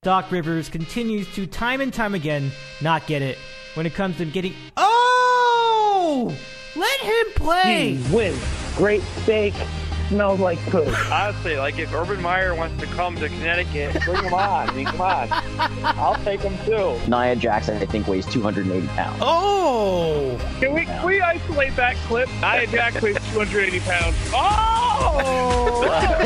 Doc Rivers continues to time and time again not get it when it comes to getting... Oh! Let him play! He wins. Great steak. Smells like poop. Honestly, like if Urban Meyer wants to come to Connecticut, Bring him on. I mean, come on. I'll take him too. Nia Jackson, I think, weighs 280 pounds. Oh! can we isolate that clip? Nia Jax weighs 280 pounds. Oh!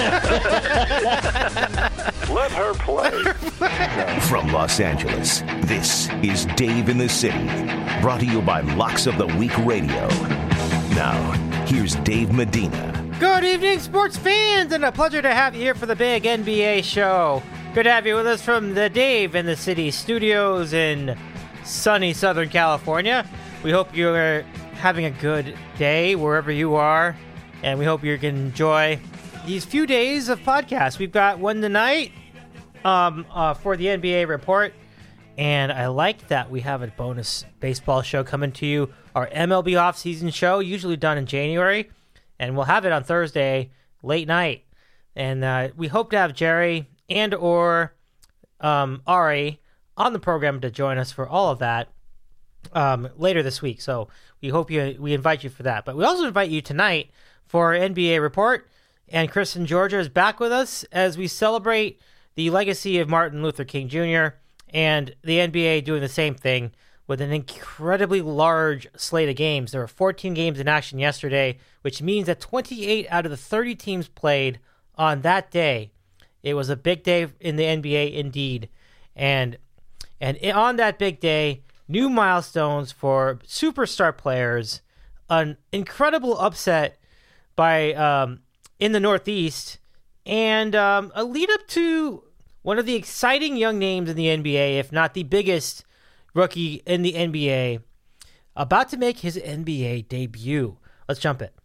Let her play. From Los Angeles, this is Dave in the City, brought to you by Locks of the Week Radio. Now, here's Dave Medina. Good evening, sports fans, and a pleasure to have you here for the big NBA show. Good to have you with us from the Dave in the City studios in sunny Southern California. We hope you're having a good day wherever you are, and we hope you can enjoy these few days of podcasts. We've got one tonight for the NBA report, and I like that we have a bonus baseball show coming to you, our MLB offseason show, usually done in January. And we'll have it on Thursday, late night. And we hope to have Jerry and or Ari on the program to join us for all of that later this week. So we invite you for that. But we also invite you tonight for our NBA report. And Chris in Georgia is back with us as we celebrate the legacy of Martin Luther King Jr. and the NBA doing the same thing with an incredibly large slate of games. There were 14 games in action yesterday, which means that 28 out of the 30 teams played on that day. It was a big day in the NBA indeed. And on that big day, new milestones for superstar players, an incredible upset by in the Northeast, and a lead up to one of the exciting young names in the NBA, if not the biggest rookie in the NBA, about to make his NBA debut. Let's jump it.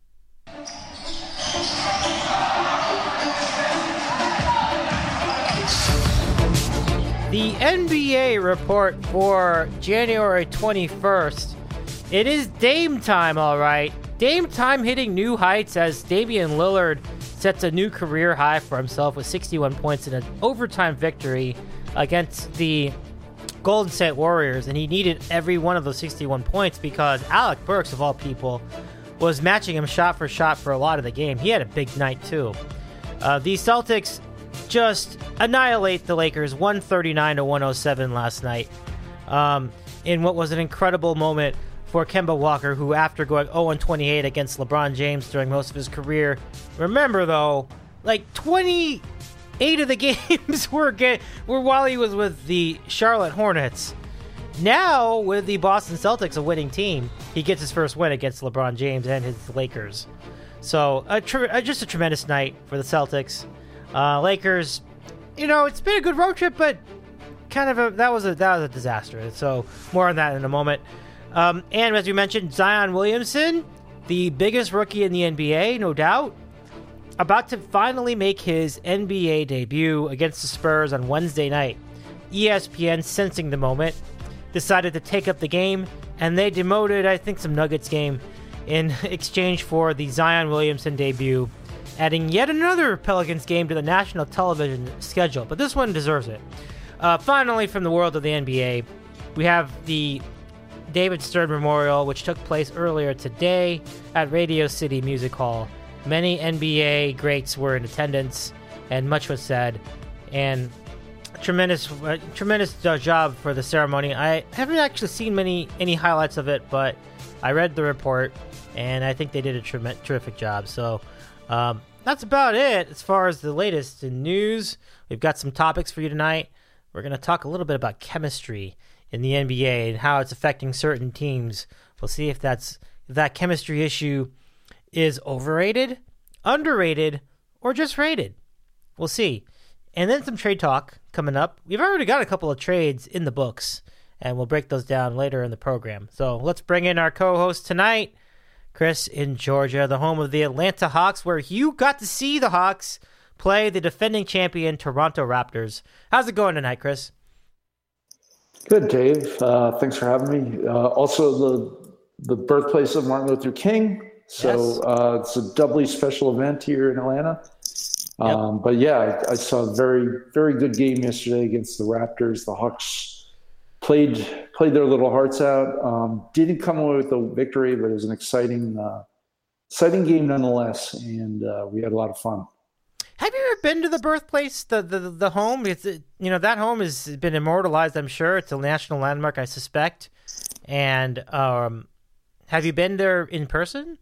The NBA report for January 21st. It is Dame time, all right. Dame time hitting new heights as Damian Lillard sets a new career high for himself with 61 points in an overtime victory against the Golden State Warriors, and he needed every one of those 61 points because Alec Burks, of all people, was matching him shot for shot for a lot of the game. He had a big night, too. The Celtics just annihilate the Lakers 139-107 last night in what was an incredible moment for Kemba Walker, who, after going 0-28 against LeBron James during most of his career, remember, though, like 28 of the games were while he was with the Charlotte Hornets. Now, with the Boston Celtics, a winning team, he gets his first win against LeBron James and his Lakers. So, just a tremendous night for the Celtics. Lakers, it's been a good road trip, but that was a disaster. So, more on that in a moment. And as we mentioned, Zion Williamson, the biggest rookie in the NBA, no doubt, about to finally make his NBA debut against the Spurs on Wednesday night. ESPN, sensing the moment, decided to take up the game, and they demoted, I think, some Nuggets game in exchange for the Zion Williamson debut, adding yet another Pelicans game to the national television schedule, but this one deserves it. Finally, from the world of the NBA, we have the David Stern Memorial, which took place earlier today at Radio City Music Hall. Many NBA greats were in attendance, and much was said, and tremendous job for the ceremony. I haven't actually seen any highlights of it, but I read the report, and I think they did a terrific job. So that's about it as far as the latest in news. We've got some topics for you tonight. We're going to talk a little bit about chemistry in the NBA and how it's affecting certain teams. We'll see if that chemistry issue is overrated, underrated, or just rated. We'll see. And then some trade talk coming up. We've already got a couple of trades in the books, and we'll break those down later in the program. So let's bring in our co-host tonight, Chris in Georgia, the home of the Atlanta Hawks, where you got to see the Hawks play the defending champion Toronto Raptors. How's it going tonight, Chris? Good, Dave. Thanks for having me. Also, the birthplace of Martin Luther King. So yes. It's a doubly special event here in Atlanta. But yeah, I saw a very, very good game yesterday against the Raptors. The Hawks played their little hearts out. Didn't come away with the victory, but it was an exciting game nonetheless, and we had a lot of fun. Have you ever been to the birthplace, the home? That home has been immortalized, I'm sure. It's a national landmark, I suspect. And have you been there in person?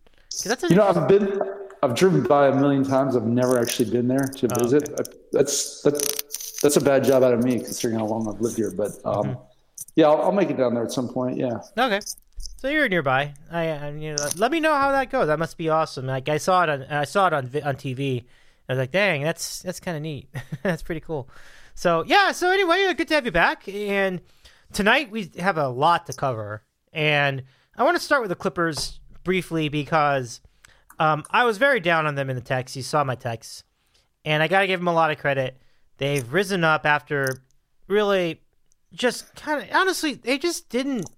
I've driven by a million times. I've never actually been there to visit. Okay. That's a bad job out of me, considering how long I've lived here. But yeah, I'll make it down there at some point. Yeah. Okay. So you're nearby. Let me know how that goes. That must be awesome. Like I saw it on TV. I was like, dang, that's kind of neat. That's pretty cool. So yeah. So anyway, good to have you back. And tonight we have a lot to cover. And I want to start with the Clippers briefly because I was very down on them in the text. You saw my text. And I got to give them a lot of credit. They've risen up after really just kind of, honestly, they just didn't.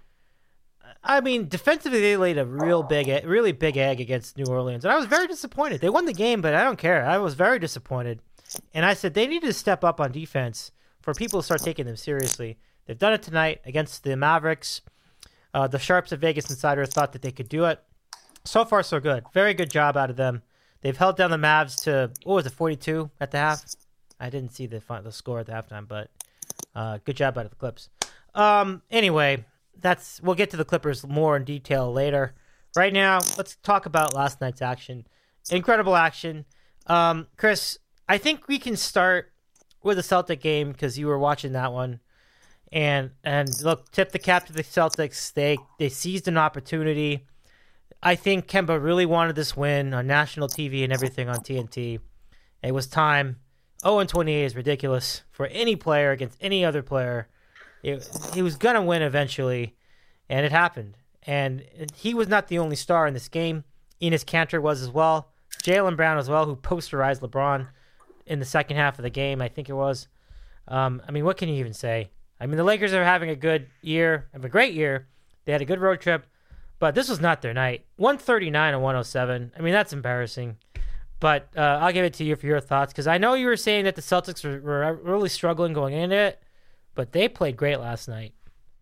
I mean, defensively, they laid a really big egg against New Orleans. And I was very disappointed. They won the game, but I don't care. I was very disappointed. And I said they need to step up on defense for people to start taking them seriously. They've done it tonight against the Mavericks. The Sharps of Vegas Insider thought that they could do it. So far, so good. Very good job out of them. They've held down the Mavs to, 42 at the half? I didn't see the score at the halftime, but good job out of the Clips. Anyway, we'll get to the Clippers more in detail later. Right now, let's talk about last night's action. Incredible action. Chris, I think we can start with the Celtic game because you were watching that one. And look, tip the cap to the Celtics. They seized an opportunity. I think Kemba really wanted this win on national TV and everything on TNT. It was time. 0-28 is ridiculous for any player against any other player. He was going to win eventually, and it happened. And he was not the only star in this game. Enes Kanter was as well. Jaylen Brown as well, who posterized LeBron in the second half of the game, I think it was. I mean, what can you even say? I mean, the Lakers are having a good year, have a great year. They had a good road trip, but this was not their night. 139-107. I mean, that's embarrassing. But I'll give it to you for your thoughts, because I know you were saying that the Celtics were really struggling going into it, but they played great last night.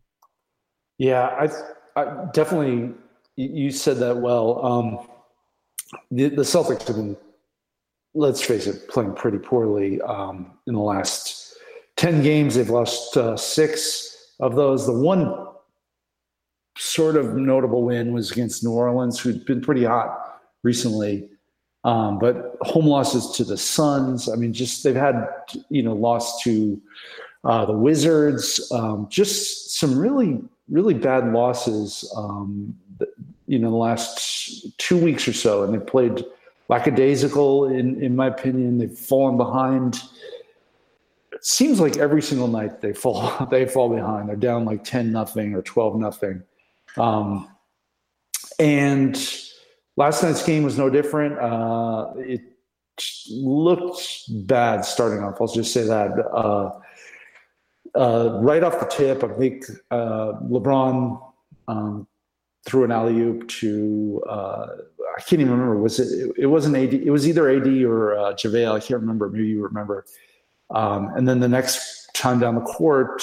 Yeah, I definitely, you said that well. The Celtics have been, let's face it, playing pretty poorly in the last 10 games. They've lost 6 of those. The one sort of notable win was against New Orleans, who'd been pretty hot recently. But home losses to the Suns. I mean, just they've had, lost to the Wizards. Just some really, really bad losses, the last 2 weeks or so. And they played lackadaisical, in my opinion. They've fallen behind. It seems like every single night they fall behind. They're down like 10-0 or 12-0. And last night's game was no different. It looked bad starting off. I'll just say that. Right off the tip, I think LeBron threw an alley-oop to I can't even remember. It wasn't AD. It was either AD or JaVale. I can't remember. Maybe you remember. And then the next time down the court,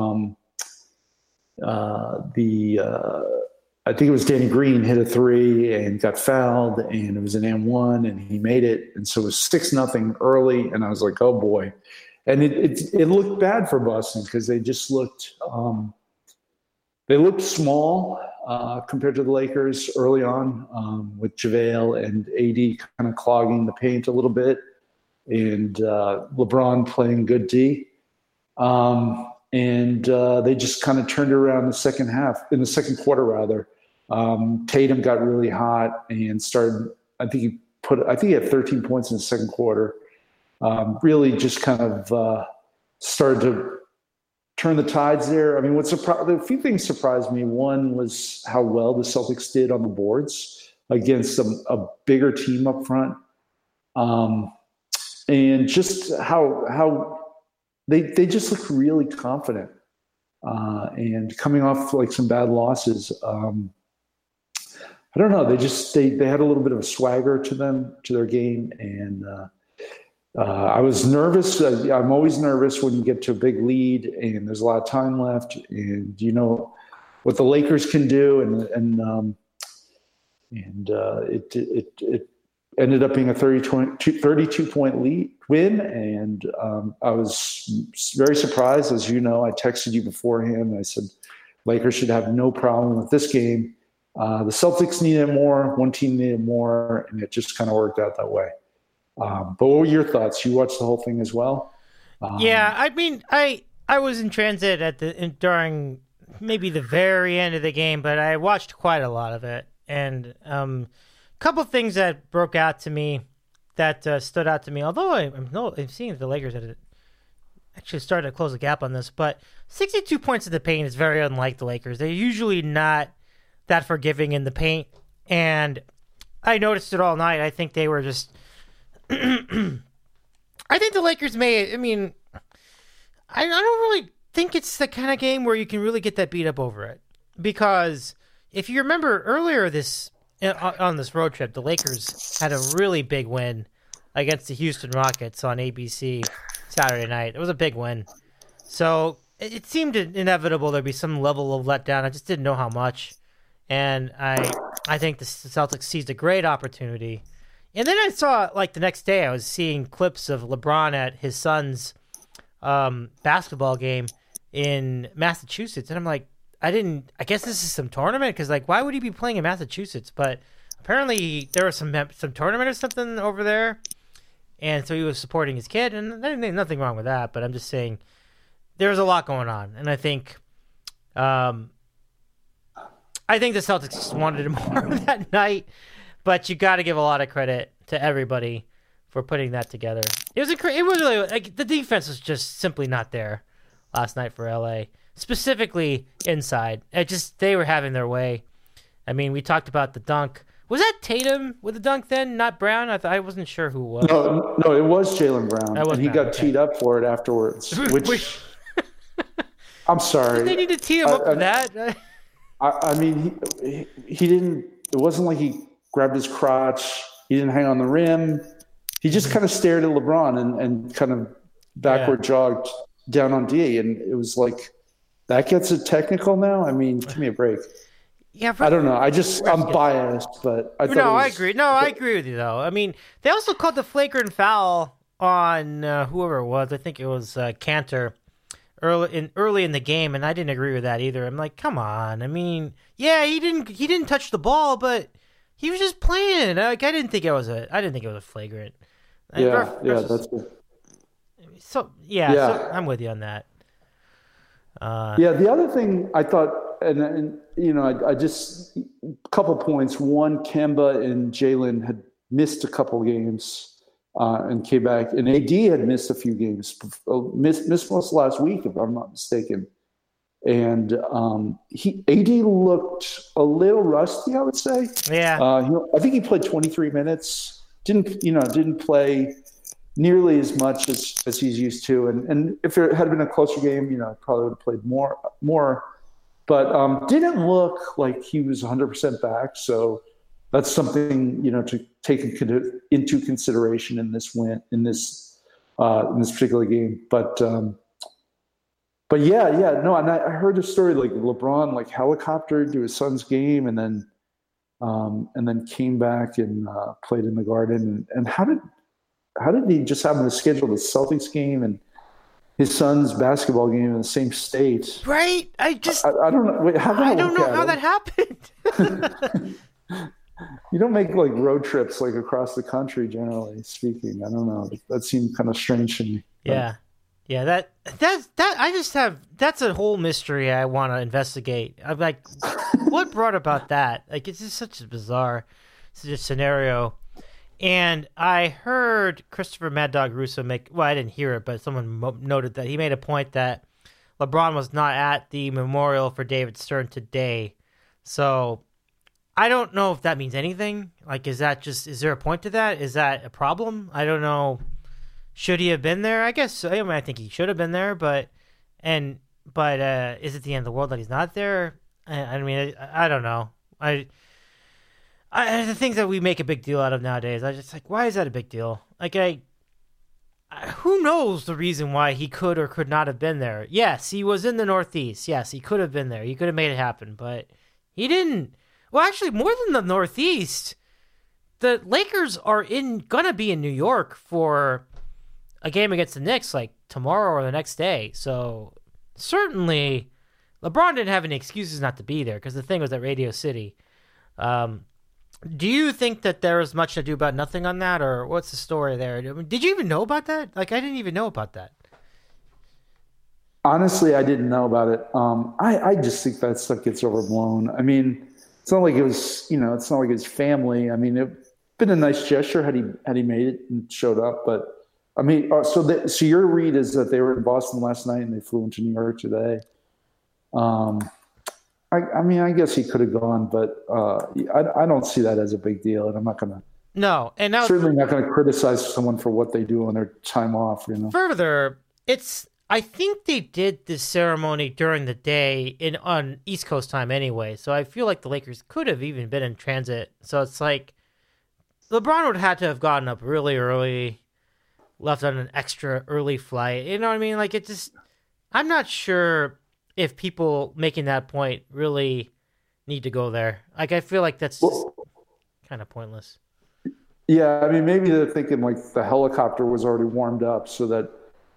I think it was Danny Green hit a 3 and got fouled, and it was an and-1, and he made it. And so it was 6-0 early, and I was like, oh boy. And it looked bad for Boston because they just looked small compared to the Lakers early on, with JaVale and AD kind of clogging the paint a little bit, and LeBron playing good D. And they just kind of turned around in the second quarter rather. Tatum got really hot and started, I think he had 13 points in the second quarter. Really just kind of started to turn the tides there. I mean, a few things surprised me. One was how well the Celtics did on the boards against a bigger team up front. And just how they just looked really confident, and coming off like some bad losses. I don't know. They had a little bit of a swagger to them, to their game, and I was nervous. I'm always nervous when you get to a big lead and there's a lot of time left, and you know what the Lakers can do, and it ended up being a 32 point lead win, and I was very surprised. As you know, I texted you beforehand. I said Lakers should have no problem with this game. The Celtics needed more. One team needed more, and it just kind of worked out that way. But what were your thoughts? You watched the whole thing as well? Yeah, I mean, I was in transit during maybe the very end of the game, but I watched quite a lot of it, and a couple things that broke out to me that stood out to me. Although I'm seeing the Lakers had actually started to close the gap on this, but 62 points in the paint is very unlike the Lakers. They're usually not that forgiving in the paint, and I noticed it all night. I think they were just. I think the Lakers may. I mean, I don't really think it's the kind of game where you can really get that beat up over it, because if you remember earlier on this road trip, the Lakers had a really big win against the Houston Rockets on ABC Saturday night. It was a big win, so it seemed inevitable there'd be some level of letdown. I just didn't know how much, and I think the Celtics seized a great opportunity. And then I saw, like, the next day, I was seeing clips of LeBron at his son's basketball game in Massachusetts. And I'm like, I guess this is some tournament? Because, like, why would he be playing in Massachusetts? But apparently there was some tournament or something over there. And so he was supporting his kid. And there's nothing wrong with that. But I'm just saying there's a lot going on. And I think the Celtics just wanted more that night. But you got to give a lot of credit to everybody for putting that together. It was really, like, the defense was just simply not there last night for LA, specifically inside. They were having their way. I mean, we talked about the dunk. Was that Tatum with the dunk then, not Brown? I wasn't sure who it was. No, it was Jaylen Brown, and he got teed up for it afterwards. Which I'm sorry, did they need to tee him up for that? I mean, he didn't. It wasn't like he grabbed his crotch. He didn't hang on the rim. He just kind of stared at LeBron and kind of backward jogged down on D. And it was like, that gets it technical now? I mean, give me a break. Yeah, I don't know. I'm biased, but I thought I agree. No, I agree with you, though. I mean, they also called the flagrant foul on whoever it was. I think it was Cantor early in the game, and I didn't agree with that either. I'm like, come on. I mean, yeah, he didn't touch the ball, but he was just playing. Like, I didn't think it was a flagrant. Yeah, that's good. So I'm with you on that. The other thing I thought, and you know, I just a couple points. One, Kemba and Jaylen had missed a couple games and came back, and AD had missed a few games, missed most last week, if I'm not mistaken. And AD looked a little rusty, I would say. Yeah. I think he played 23 minutes. Didn't play nearly as much as he's used to. And if it had been a closer game, probably would have played more. But didn't look like he was 100% back. So that's something to take into consideration in this particular game. But yeah, no, and I heard a story like LeBron helicoptered to his son's game and then came back and played in the Garden. And how did he just happen to schedule the Celtics game and his son's basketball game in the same state? Right? I don't know. Wait, I don't know how that happened. You don't make road trips across the country, generally speaking. I don't know. That seemed kind of strange to me. Yeah. Yeah, that's a whole mystery I want to investigate. I'm like, what brought about that? Like, it's just such a bizarre scenario. And I heard Christopher Mad Dog Russo I didn't hear it, but someone noted that he made a point that LeBron was not at the memorial for David Stern today. So I don't know if that means anything. Like, is there a point to that? Is that a problem? I don't know. Should he have been there? I guess. I think he should have been there, but is it the end of the world that he's not there? I mean, I don't know. The things that we make a big deal out of nowadays, I just why is that a big deal? Like, who knows the reason why he could or could not have been there. Yes, he was in the Northeast. Yes, he could have been there. He could have made it happen, but he didn't. Well, actually, more than the Northeast, the Lakers are gonna be in New York for a game against the Knicks like tomorrow or the next day. So certainly LeBron didn't have any excuses not to be there because the thing was at Radio City. Do you think that there is much ado about nothing on that, or what's the story there? I mean, did you even know about that? Like, I didn't even know about that. Honestly, I didn't know about it. I just think that stuff gets overblown. I mean, it's not like it was, it's not like his family. I mean, it'd been a nice gesture had he made it and showed up. But I mean, so your read is that they were in Boston last night and they flew into New York today. I mean, I guess he could have gone, but I don't see that as a big deal, and I'm not going to. No, and now certainly not going to criticize someone for what they do on their time off. Further, I think they did this ceremony during the day on East Coast time anyway, so I feel like the Lakers could have even been in transit. So it's like LeBron would have had to have gotten up really early, left on an extra early flight. You know what I mean? Like, I'm not sure if people making that point really need to go there. Like, I feel like that's just kind of pointless. Yeah, I mean, maybe they're thinking like the helicopter was already warmed up so that,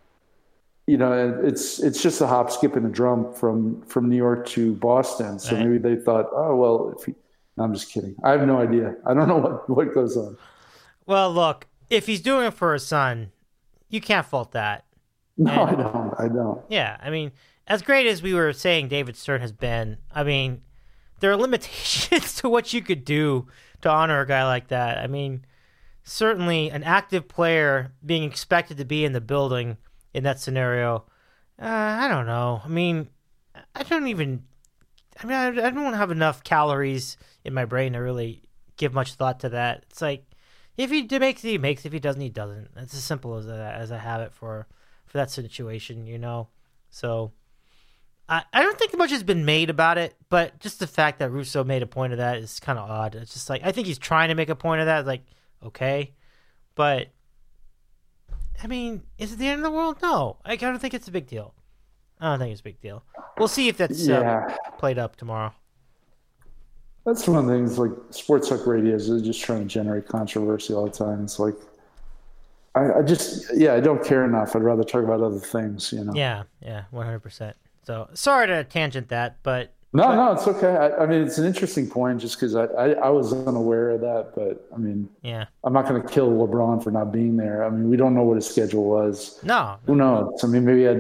it's just a hop, skip, and a jump from New York to Boston. So maybe they thought, oh, well, no, I'm just kidding. I have no idea. I don't know what goes on. Well, look, if he's doing it for his son, you can't fault that. No, I don't. Yeah, I mean, as great as we were saying David Stern has been, I mean, there are limitations to what you could do to honor a guy like that. I mean, certainly an active player being expected to be in the building in that scenario, I don't know. I mean, I don't have enough calories in my brain to really give much thought to that. It's like, if he makes it, he makes it. If he doesn't, he doesn't. It's as simple as that, as I have it for that situation, So I don't think much has been made about it, but just the fact that Russo made a point of that is kind of odd. It's just like, I think he's trying to make a point of that. It's like, okay, but I mean, is it the end of the world? No, I don't think it's a big deal. I don't think it's a big deal. We'll see if that's played up tomorrow. That's one of the things, like, sports talk radio is just trying to generate controversy all the time. It's like, I don't care enough. I'd rather talk about other things, Yeah, 100%. So, sorry to tangent that, but... No, it's okay. I mean, it's an interesting point just because I was unaware of that, but, I mean, I'm not going to kill LeBron for not being there. I mean, we don't know what his schedule was. No. Who knows? I mean, maybe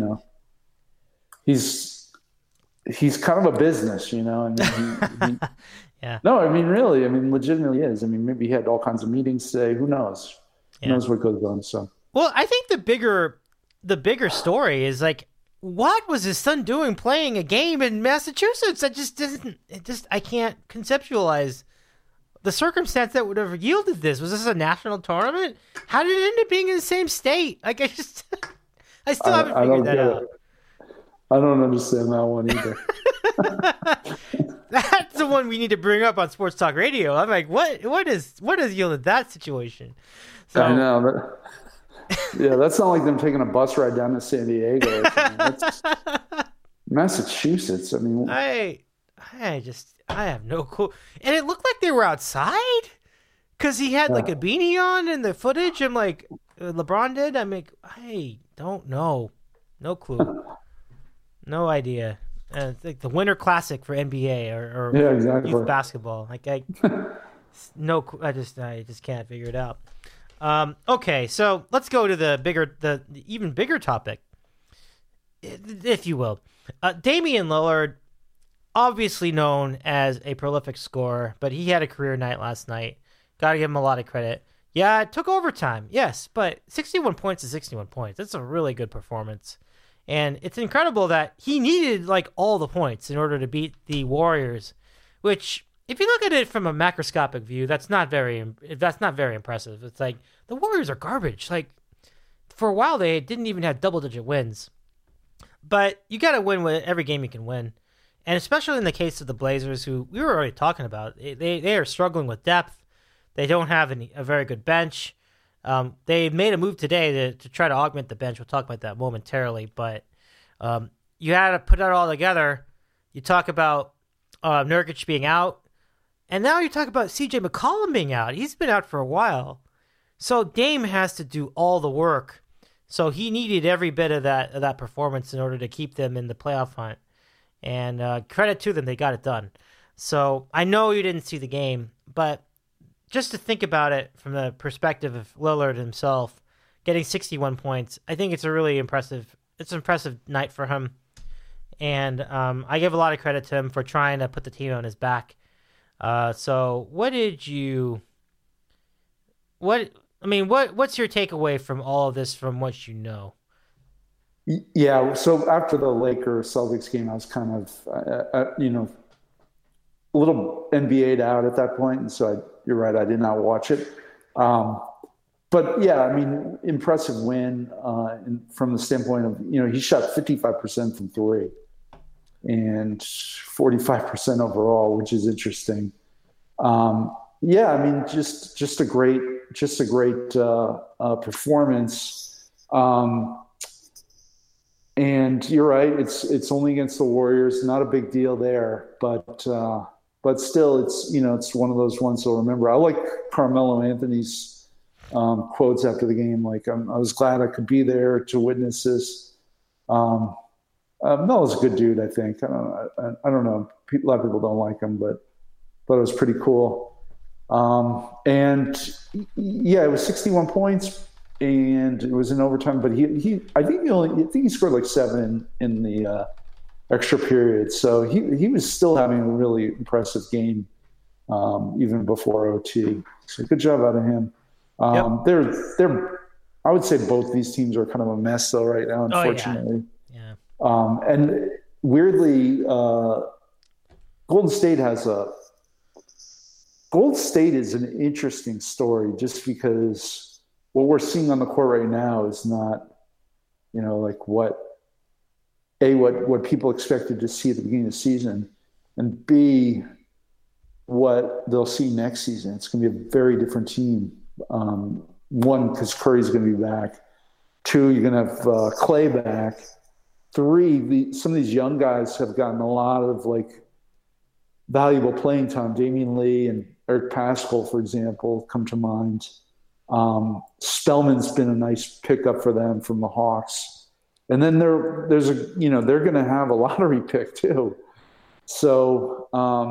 he's kind of a business, I mean, yeah. No, I mean, really, I mean, legitimately is. I mean, maybe he had all kinds of meetings today. Who knows? Who knows what goes on? So, well, I think the bigger story is like, what was his son doing playing a game in Massachusetts? I can't conceptualize the circumstance that would have yielded this. Was this a national tournament? How did it end up being in the same state? Like, I still haven't figured that out. I don't understand that one either. That's the one we need to bring up on Sports Talk Radio. I'm like, what has yielded that situation? So, I know, but that's not like them taking a bus ride down to San Diego or something. That's Massachusetts. I mean, I have no clue. And it looked like they were outside because he had like a beanie on in the footage. I'm like, LeBron did. I'm like, I don't know, no clue. No idea. It's like the Winter Classic for NBA or exactly. Youth basketball. Like I just can't figure it out. Okay, so let's go to the even bigger topic, if you will. Damian Lillard, obviously known as a prolific scorer, but he had a career night last night. Got to give him a lot of credit. Yeah, it took overtime, yes, but 61 points is 61 points. That's a really good performance. And it's incredible that he needed like all the points in order to beat the Warriors, which, if you look at it from a macroscopic view, that's not very impressive. It's like the Warriors are garbage. Like, for a while they didn't even have double-digit wins. But you got to win with every game you can win. And especially in the case of the Blazers, who we were already talking about, they are struggling with depth. They don't have a very good bench. They made a move today to try to augment the bench. We'll talk about that momentarily. But you had to put it all together. You talk about Nurkic being out. And now you talk about C.J. McCollum being out. He's been out for a while. So Dame has to do all the work. So he needed every bit of that performance in order to keep them in the playoff hunt. And credit to them, they got it done. So I know you didn't see the game, but just to think about it from the perspective of Lillard himself, getting 61 points, I think it's an impressive night for him. And I give a lot of credit to him for trying to put the team on his back. So what's your takeaway from all of this from what you know? Yeah, so after the Lakers-Celtics game, I was kind of, a little NBA'd out at that point, and so you're right, I did not watch it. But yeah, I mean, impressive win from the standpoint of, he shot 55% from three and 45% overall, which is interesting. Yeah, I mean, just a great performance. And you're right, it's only against the Warriors, not a big deal there, but still, it's one of those ones to remember. I like Carmelo Anthony's quotes after the game, like I was glad I could be there to witness this. Melo's a good dude, I think. I don't know. A lot of people don't like him, but thought it was pretty cool. And yeah, it was 61 points, and it was in overtime. But I think he scored like 7 in the extra period. So he was still having a really impressive game, even before OT. So good job out of him. They're I would say both these teams are kind of a mess though right now, unfortunately. And weirdly, Golden State is an interesting story just because what we're seeing on the court right now is not, like what people expected to see at the beginning of the season, and B, what they'll see next season. It's going to be a very different team. One, because Curry's going to be back. 2, you're going to have Clay back. 3, some of these young guys have gotten a lot of valuable playing time. Damian Lee and Eric Paschall, for example, come to mind. Spellman's been a nice pickup for them from the Hawks. And then they're going to have a lottery pick too. So,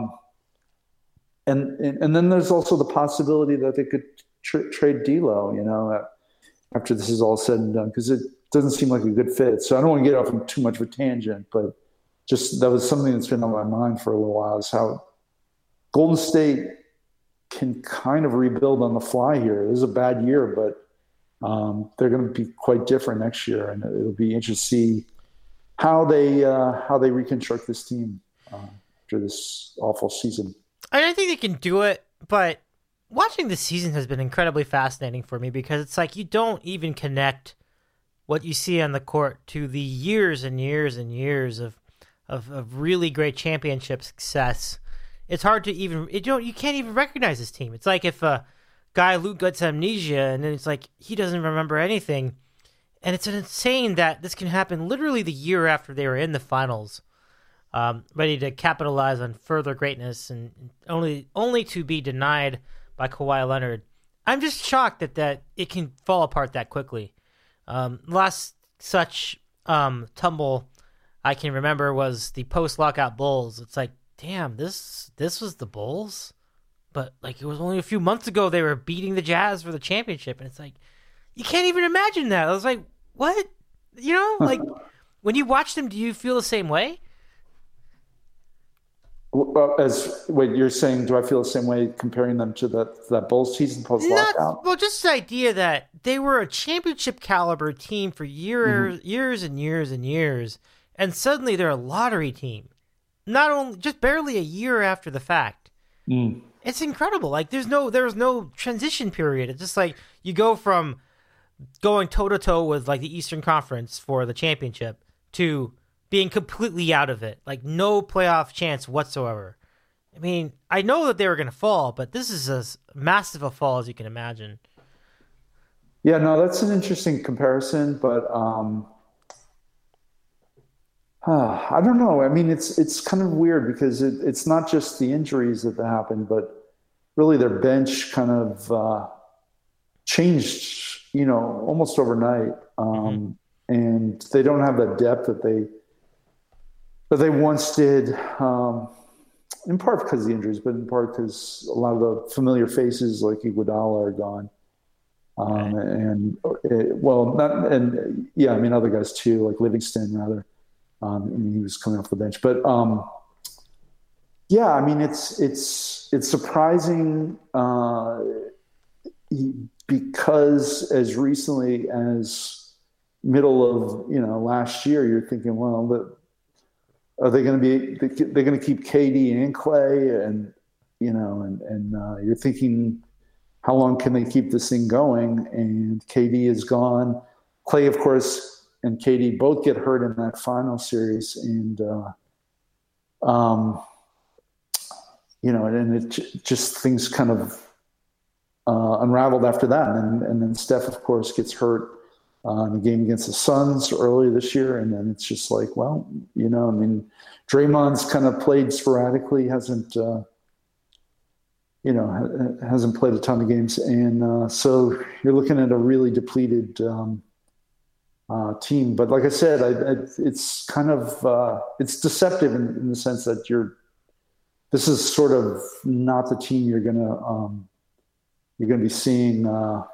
and then there's also the possibility that they could trade D'Lo, after this is all said and done, because it doesn't seem like a good fit. So I don't want to get off on too much of a tangent, but just that was something that's been on my mind for a little while, is how Golden State can kind of rebuild on the fly here. This is a bad year, but they're going to be quite different next year, and it'll be interesting to see how they reconstruct this team after this awful season. I think they can do it, but watching the season has been incredibly fascinating for me, because it's like you don't even connect what you see on the court to the years and years and years of really great championship success. It's hard to even you can't even recognize this team. It's like if a guy Luke gets amnesia and then it's like he doesn't remember anything, and it's insane that this can happen literally the year after they were in the finals, ready to capitalize on further greatness, and only to be denied by Kawhi Leonard. I'm just shocked that it can fall apart that quickly. Last such tumble I can remember was the post-lockout Bulls. It's like, damn, this was the Bulls? But it was only a few months ago they were beating the Jazz for the championship, and it's like, you can't even imagine that. I was like, what? When you watch them, do you feel the same way? Well, you're saying, do I feel the same way comparing them to that Bulls season post-lockout? Well, just the idea that they were a championship caliber team for years and years and years, and suddenly they're a lottery team. Not only just barely a year after the fact. It's incredible. There was no transition period. It's just like you go from going toe to toe with the Eastern Conference for the championship to being completely out of it, no playoff chance whatsoever. I mean, I know that they were going to fall, but this is as massive a fall as you can imagine. Yeah, no, that's an interesting comparison, but I don't know. I mean, it's kind of weird because it's not just the injuries that happened, but really their bench kind of changed, almost overnight, and they don't have that depth that they once did. In part because of the injuries, but in part because a lot of the familiar faces like Iguodala are gone. Other guys too, like Livingston rather. He was coming off the bench, but it's surprising because as recently as middle of last year, you're thinking, well, are they going to be? They're going to keep KD and Clay, and you're thinking, how long can they keep this thing going? And KD is gone. Clay, of course, and KD both get hurt in that final series, and just things kind of unraveled after that, and then Steph, of course, gets hurt in the game against the Suns earlier this year, and then it's just like, well, Draymond's kind of played sporadically, hasn't played a ton of games, and so you're looking at a really depleted team. But like I said, it's kind of it's deceptive in the sense that this is sort of not the team you're gonna be seeing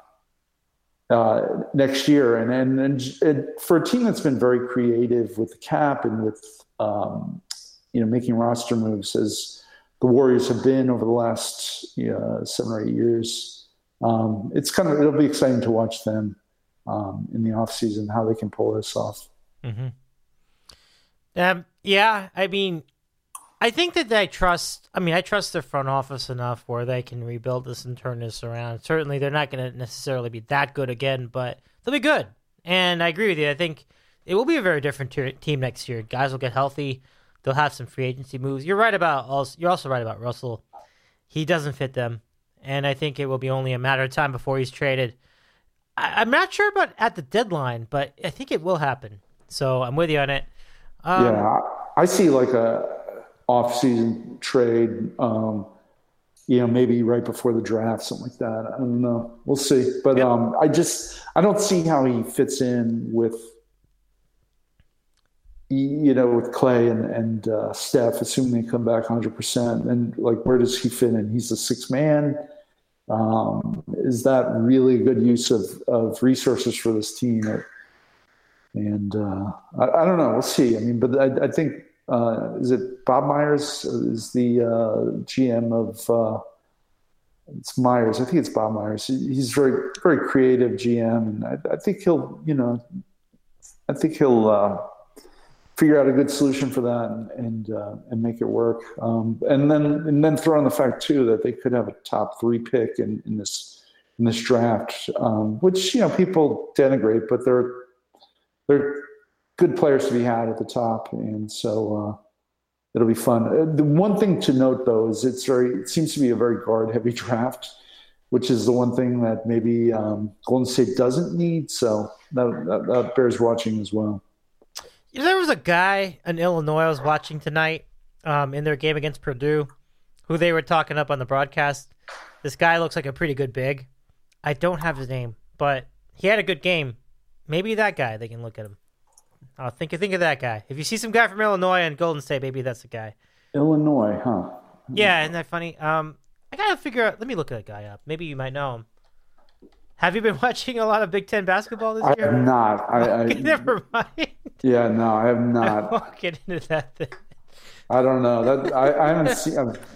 next year, and for a team that's been very creative with the cap and with making roster moves as the Warriors have been over the last 7 or 8 years. It'll be exciting to watch them in the offseason, how they can pull this off. Mm-hmm. I mean, I think that I trust their front office enough where they can rebuild this and turn this around. Certainly, they're not going to necessarily be that good again, but they'll be good. And I agree with you. I think it will be a very different team next year. Guys will get healthy. They'll have some free agency moves. You're also right about Russell. He doesn't fit them, and I think it will be only a matter of time before he's traded. I'm not sure about at the deadline, but I think it will happen. So I'm with you on it. I see like a off-season trade, maybe right before the draft, something like that. I don't know. We'll see. But I don't see how he fits in with Clay and Steph, assuming they come back 100%. And like, where does he fit in? He's a sixth man. Is that really a good use of resources for this team? And I don't know. We'll see. I mean, but I think, is it Bob Myers is the GM of it's Myers. I think it's Bob Myers. He's very, very creative GM, and I think he'll figure out a good solution for that and make it work. And then throw in the fact too that they could have a top 3 pick in this draft, which people denigrate, but they're good players to be had at the top, and so it'll be fun. The one thing to note though is it seems to be a very guard heavy draft, which is the one thing that maybe Golden State doesn't need. So that bears watching as well. There was a guy in Illinois I was watching tonight in their game against Purdue who they were talking up on the broadcast. This guy looks like a pretty good big. I don't have his name, but he had a good game. Maybe that guy, they can look at him. Think of that guy. If you see some guy from Illinois and Golden State, maybe that's the guy. Illinois, huh? Yeah, isn't that funny? I gotta figure out. Let me look that guy up. Maybe you might know him. Have you been watching a lot of Big Ten basketball this year? I have not. Okay, never mind. Yeah, no, I have not. I won't get into that thing. I don't know. That I haven't seen.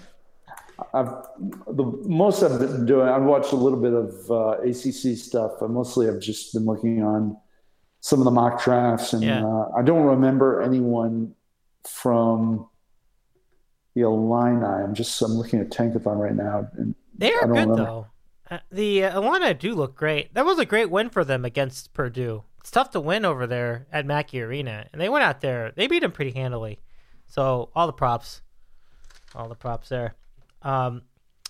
The most I've been doing. I've watched a little bit of ACC stuff, but mostly I've just been looking on some of the mock drafts, and I don't remember anyone from the Illini. I'm looking at Tankathon right now, and they are good though. The Illini do look great. That was a great win for them against Purdue. It's tough to win over there at Mackey Arena, and they went out there. They beat them pretty handily. So all the props there.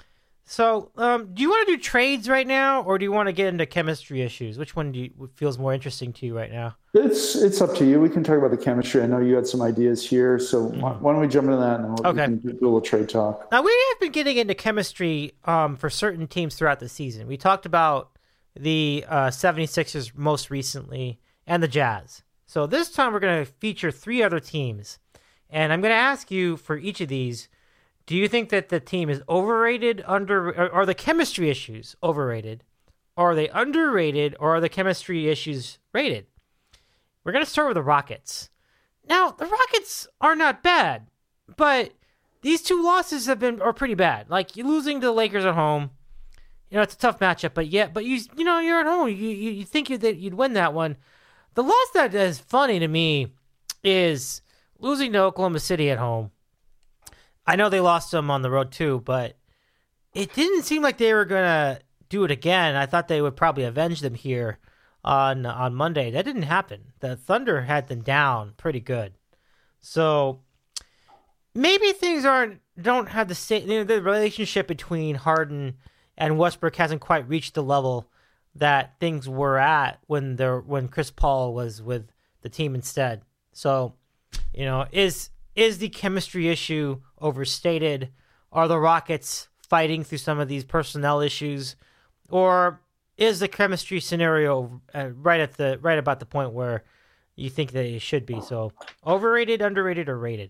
So, do you want to do trades right now, or do you want to get into chemistry issues? Which one feels more interesting to you right now? It's up to you. We can talk about the chemistry. I know you had some ideas here, so why don't we jump into that and we can do a little trade talk. Now, we have been getting into chemistry for certain teams throughout the season. We talked about the 76ers most recently and the Jazz. So this time we're going to feature 3 other teams, and I'm going to ask you for each of these, do you think that the team is overrated, or are the chemistry issues overrated? Or are they underrated, or are the chemistry issues rated? We're going to start with the Rockets. Now, the Rockets are not bad, but these 2 losses are pretty bad. Like, you're losing to the Lakers at home. You know, it's a tough matchup, but you're at home. You think that you'd win that one. The loss that is funny to me is losing to Oklahoma City at home. I know they lost them on the road too, but it didn't seem like they were going to do it again. I thought they would probably avenge them here on Monday. That didn't happen. The Thunder had them down pretty good. So maybe things don't have the same, the relationship between Harden and Westbrook hasn't quite reached the level that things were at when Chris Paul was with the team instead. So, is the chemistry issue overstated? Are the Rockets fighting through some of these personnel issues, or is the chemistry scenario right about the point where you think that it should be? So, overrated, underrated, or rated?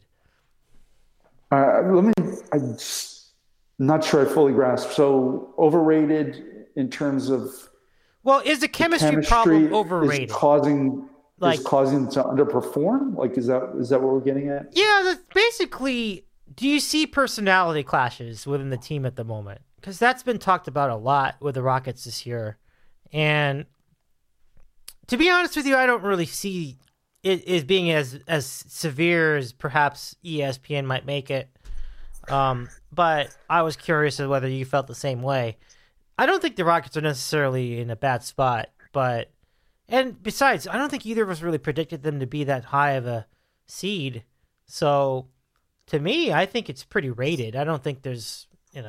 I'm not sure I fully grasp. So, overrated in terms of. Well, is the chemistry problem overrated? Is causing them to underperform? Like, is that what we're getting at? Yeah, that's basically. Do you see personality clashes within the team at the moment? Because that's been talked about a lot with the Rockets this year. And to be honest with you, I don't really see it as being as severe as perhaps ESPN might make it. But I was curious as whether you felt the same way. I don't think the Rockets are necessarily in a bad spot, and besides, I don't think either of us really predicted them to be that high of a seed. So, to me, I think it's pretty rated. I don't think there's,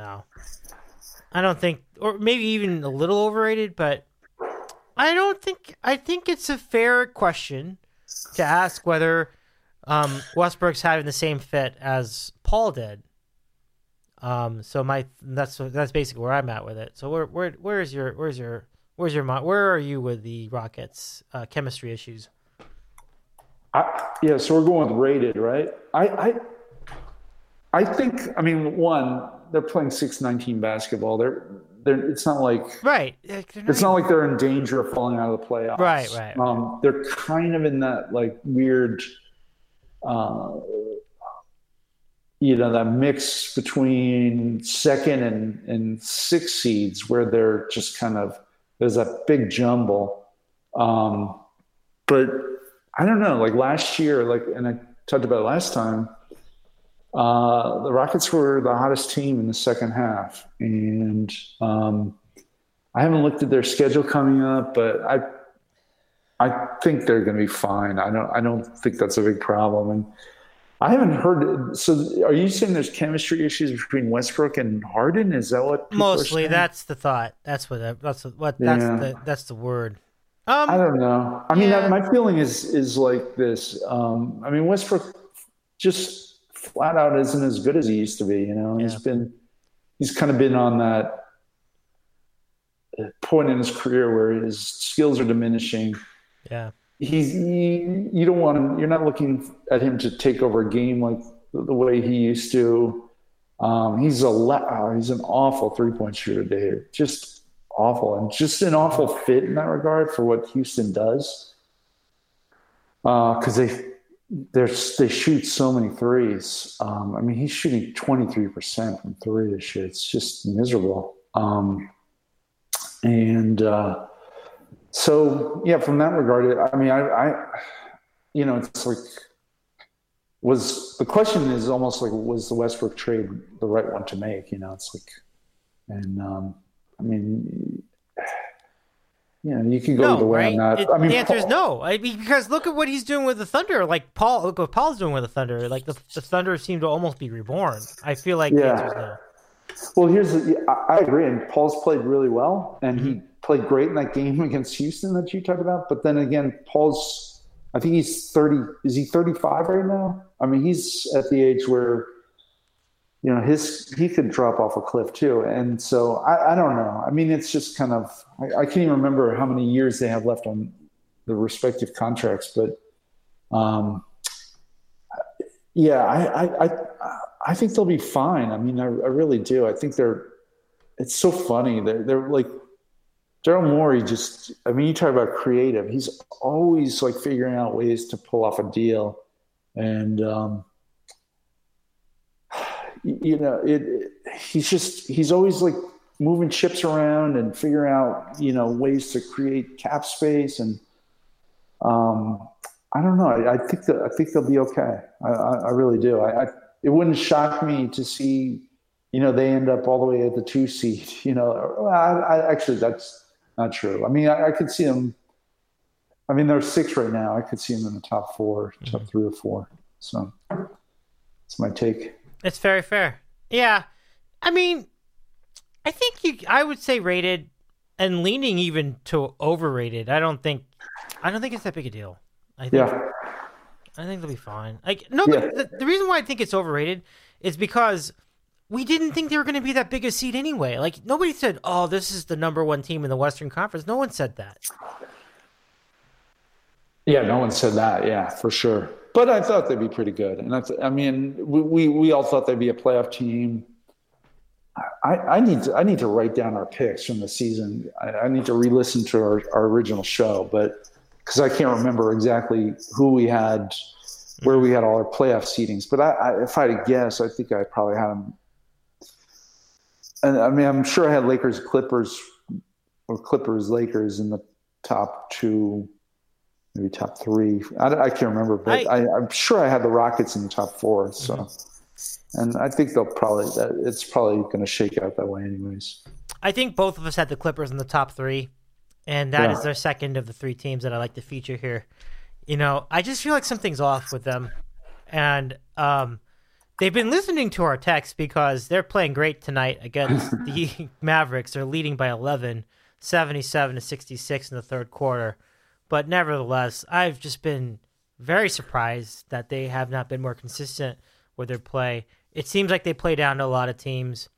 or maybe even a little overrated, but I think it's a fair question to ask whether Westbrook's having the same fit as Paul did. So that's basically where I'm at with it. So where are you with the Rockets chemistry issues? So we're going with rated, right? I think, one, they're playing 6-19 basketball. It's not like right. It's not like they're in danger of falling out of the playoffs. Right. They're kind of in that like weird, that mix between 2nd and 6 seeds where they're just kind of, there's that big jumble. But I don't know, like last year, and I talked about it last time, the Rockets were the hottest team in the second half. And I haven't looked at their schedule coming up, but I think they're going to be fine. I don't think that's a big problem. And I haven't heard. So, are you saying there's chemistry issues between Westbrook and Harden? Is that what? Mostly, that's the thought. That's the word. I don't know. I mean, my feeling is like this. Westbrook just flat out isn't as good as he used to be. He's kind of been on that point in his career where his skills are diminishing. Yeah. You're not looking at him to take over a game like the way he used to. He's an awful 3-point shooter, Dave. Just awful, and just an awful fit in that regard for what Houston does. Because they shoot so many threes. He's shooting 23% from 3 this year. It's just miserable. So yeah, from that regard, it's like, the question is almost like, was the Westbrook trade the right one to make? It's like, you can go either way on that. The answer is no. Because look at what he's doing with the Thunder. Like look what Paul's doing with the Thunder. Like the Thunder seem to almost be reborn. I feel like the answer is no. Well, I agree. And Paul's played really well, and he played great in that game against Houston that you talked about. But then again, I think he's 30. Is he 35 right now? I mean, he's at the age where, he could drop off a cliff too. And so I don't know. I mean, it's just kind of, I can't even remember how many years they have left on the respective contracts, but I think they'll be fine. I mean, I really do. I think it's so funny. They're like, Daryl Morey you talk about creative. He's always like figuring out ways to pull off a deal. And, he's always like moving chips around and figuring out, ways to create cap space. And I don't know. I think they'll be okay. I really do. It wouldn't shock me to see, they end up all the way at the 2 seed, actually that's not true. I mean, I could see them. I mean, they're 6 right now. I could see them in the top 4, top 3 or 4. So that's my take. It's very fair. Yeah. I mean, I would say rated and leaning even to overrated. I don't think it's that big a deal. I think they'll be fine. The reason why I think it's overrated is because we didn't think they were going to be that big a seed anyway. Like, nobody said, "Oh, this is the number 1 team in the Western Conference." No one said that. Yeah, no one said that. Yeah, for sure. But I thought they'd be pretty good, and we all thought they'd be a playoff team. I need to write down our picks from the season. I need to re-listen to our original show, but because I can't remember exactly who we had, where we had all our playoff seedings. But if I had to guess, I think I probably had them. And I mean, I'm sure I had Lakers, Clippers, or Clippers, Lakers in the top 2, maybe top 3. I can't remember, but I'm sure I had the Rockets in the top 4. So, and I think it's probably going to shake out that way, anyways. I think both of us had the Clippers in the top 3, and that is their second of the 3 teams that I like to feature here. I just feel like something's off with them, and they've been listening to our texts because they're playing great tonight against the Mavericks. They're leading by 11, 77-66 in the third quarter. But nevertheless, I've just been very surprised that they have not been more consistent with their play. It seems like they play down to a lot of teams.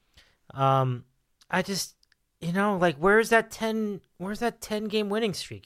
I just, where's that 10 game winning streak,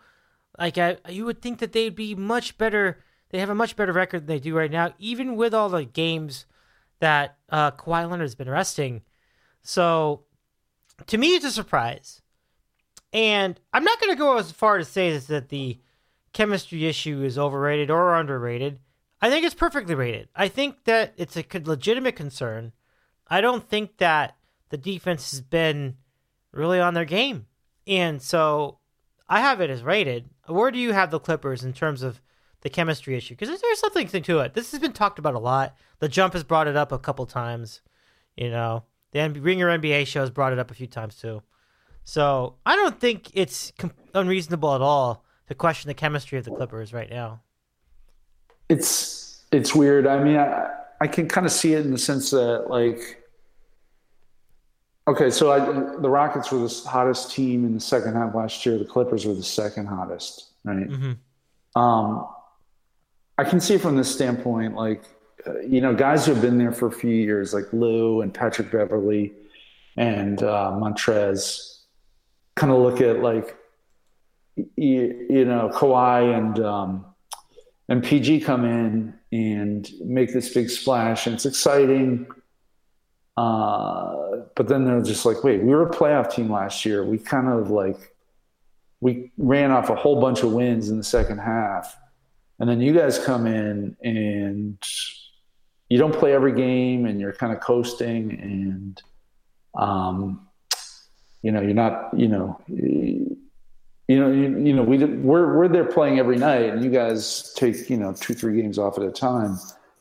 you would think that they'd be much better. They have a much better record than they do right now, even with all the games that Kawhi Leonard's been resting. So, to me, it's a surprise. And I'm not going to go as far to say that the chemistry issue is overrated or underrated. I think it's perfectly rated. I think that it's a legitimate concern. I don't think that the defense has been really on their game. And so I have it as rated. Where do you have the Clippers in terms of the chemistry issue? Because there's something to it. This has been talked about a lot. The Jump has brought it up a couple times. The Ringer NBA show has brought it up a few times too. So I don't think it's unreasonable at all to question the chemistry of the Clippers right now. It's weird. I mean, I can kind of see it in the sense that, like, okay, so the Rockets were the hottest team in the second half last year. The Clippers were the second hottest, right? Mm-hmm. I can see it from this standpoint, like, guys who have been there for a few years, like Lou and Patrick Beverley and Montrez, kind of look at, like, Kawhi and PG come in and make this big splash, and it's exciting. But then they're just like, wait, we were a playoff team last year. We kind of we ran off a whole bunch of wins in the second half. And then you guys come in and you don't play every game and you're kind of coasting and, you're not, we're there playing every night and you guys take, 2-3 games off at a time.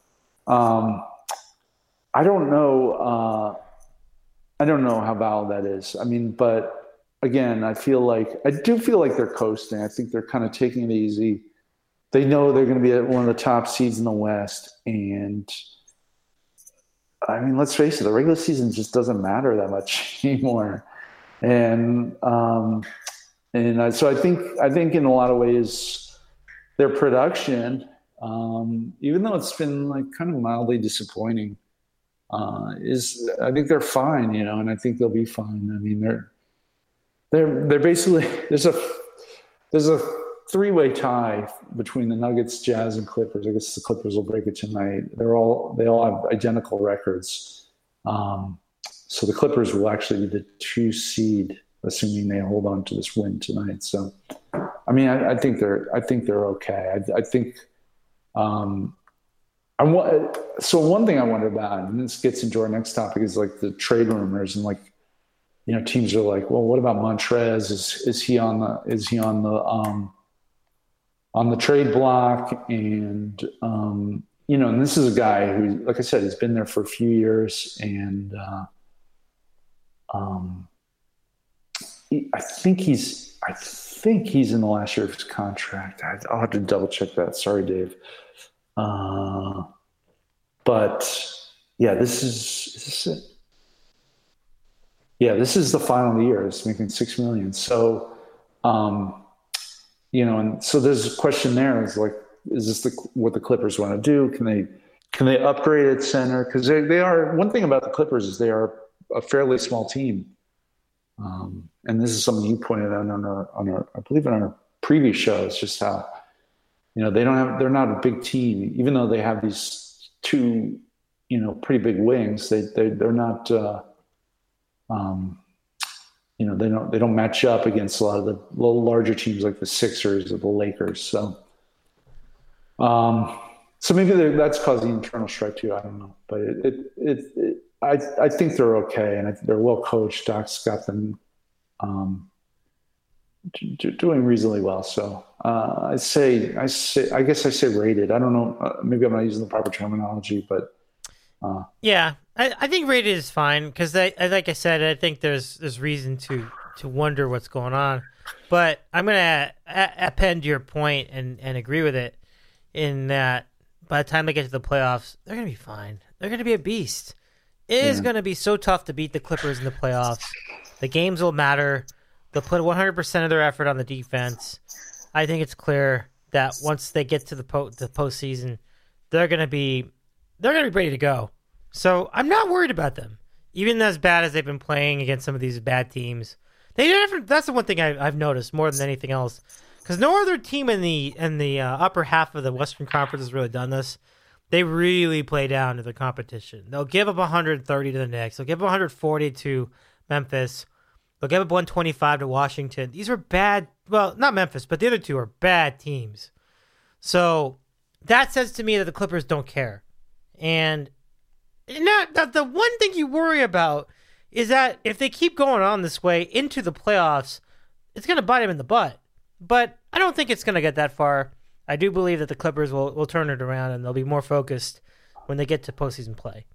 I don't know how valid that is. I mean, but again, I do feel like they're coasting. I think they're kind of taking it easy. They know they're going to be at one of the top seeds in the West, and I mean, let's face it, the regular season just doesn't matter that much anymore. So I think in a lot of ways, their production, even though it's been like kind of mildly disappointing, I think they're fine, and I think they'll be fine. I mean, they're basically there's a three-way tie between the Nuggets, Jazz, and Clippers. I guess the Clippers will break it tonight. They all have identical records. So the Clippers will actually be the 2 seed, assuming they hold on to this win tonight. So, I mean, I think they're okay. So one thing I wonder about, and this gets into our next topic, is like the trade rumors, and like, teams are like, well, what about Montrez? Is he on the trade block? And and this is a guy who, like I said, he's been there for a few years, and I think he's in the last year of his contract. I'll have to double check that. Sorry, Dave. But yeah, this is it. Yeah, this is the final year. It's making $6 million. So, and so there's a question there. Is like, is this what the Clippers want to do? Can they upgrade at center? Because they are. One thing about the Clippers is they are a fairly small team. And this is something you pointed out on our I believe in our previous show. It's just how, they're not a big team, even though they have these 2, pretty big wings. They're not, they don't match up against a lot of the little larger teams like the Sixers or the Lakers. So, maybe that's causing internal strife too. I don't know, but I think they're okay, and they're well coached. Doc's got them doing reasonably well. So I guess I say rated. I don't know. Maybe I'm not using the proper terminology, but yeah, I think rated is fine because like I said, I think there's reason to wonder what's going on. But I'm gonna append your point and agree with it in that by the time they get to the playoffs, they're gonna be fine. They're gonna be a beast. It is going to be so tough to beat the Clippers in the playoffs. The games will matter. They'll put 100% of their effort on the defense. I think it's clear that once they get to the postseason, they're going to be ready to go. So I'm not worried about them, even as bad as they've been playing against some of these bad teams. That's the one thing I've noticed more than anything else, because no other team in the upper half of the Western Conference has really done this. They really play down to the competition. They'll give up 130 to the Knicks. They'll give up 140 to Memphis. They'll give up 125 to Washington. These are bad. Well, not Memphis, but the other two are bad teams. So that says to me that the Clippers don't care. And the one thing you worry about is that if they keep going on this way into the playoffs, it's going to bite them in the butt. But I don't think it's going to get that far. I do believe that the Clippers will turn it around and they'll be more focused when they get to postseason play.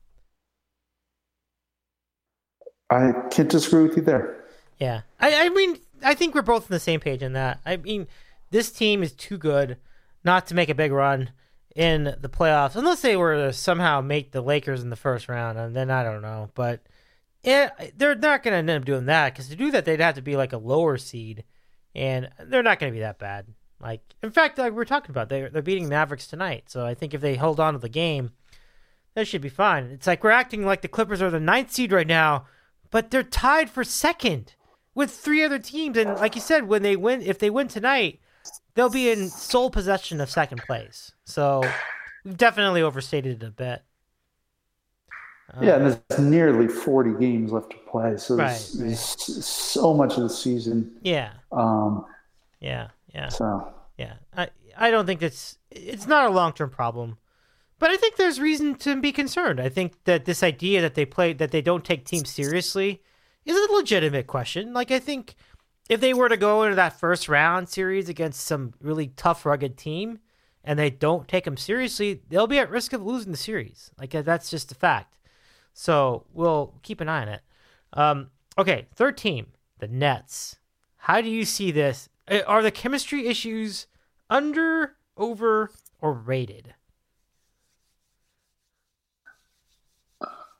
I can't disagree with you there. Yeah. I mean, I think we're both on the same page in that. I mean, this team is too good not to make a big run in the playoffs, unless they were to somehow make the Lakers in the first round, and then I don't know. But they're not going to end up doing that, because to do that, they'd have to be like a lower seed, and they're not going to be that bad. Like, in fact, like we're talking about, they're beating Mavericks tonight. So I think if they hold on to the game, that should be fine. It's like we're acting like the Clippers are the 9th seed right now, but they're tied for 2nd with 3 other teams. And like you said, if they win tonight, they'll be in sole possession of 2nd place. So we've definitely overstated it a bit. Yeah, and there's nearly 40 games left to play. So there's so much of the season. Yeah. Yeah. So yeah, I don't think it's not a long-term problem, but I think there's reason to be concerned. I think that this idea that they don't take teams seriously is a legitimate question. Like, I think if they were to go into that first round series against some really tough, rugged team, and they don't take them seriously, they'll be at risk of losing the series. Like, that's just a fact. So we'll keep an eye on it. Okay, third team, the Nets. How do you see this? Are the chemistry issues under, over, or rated?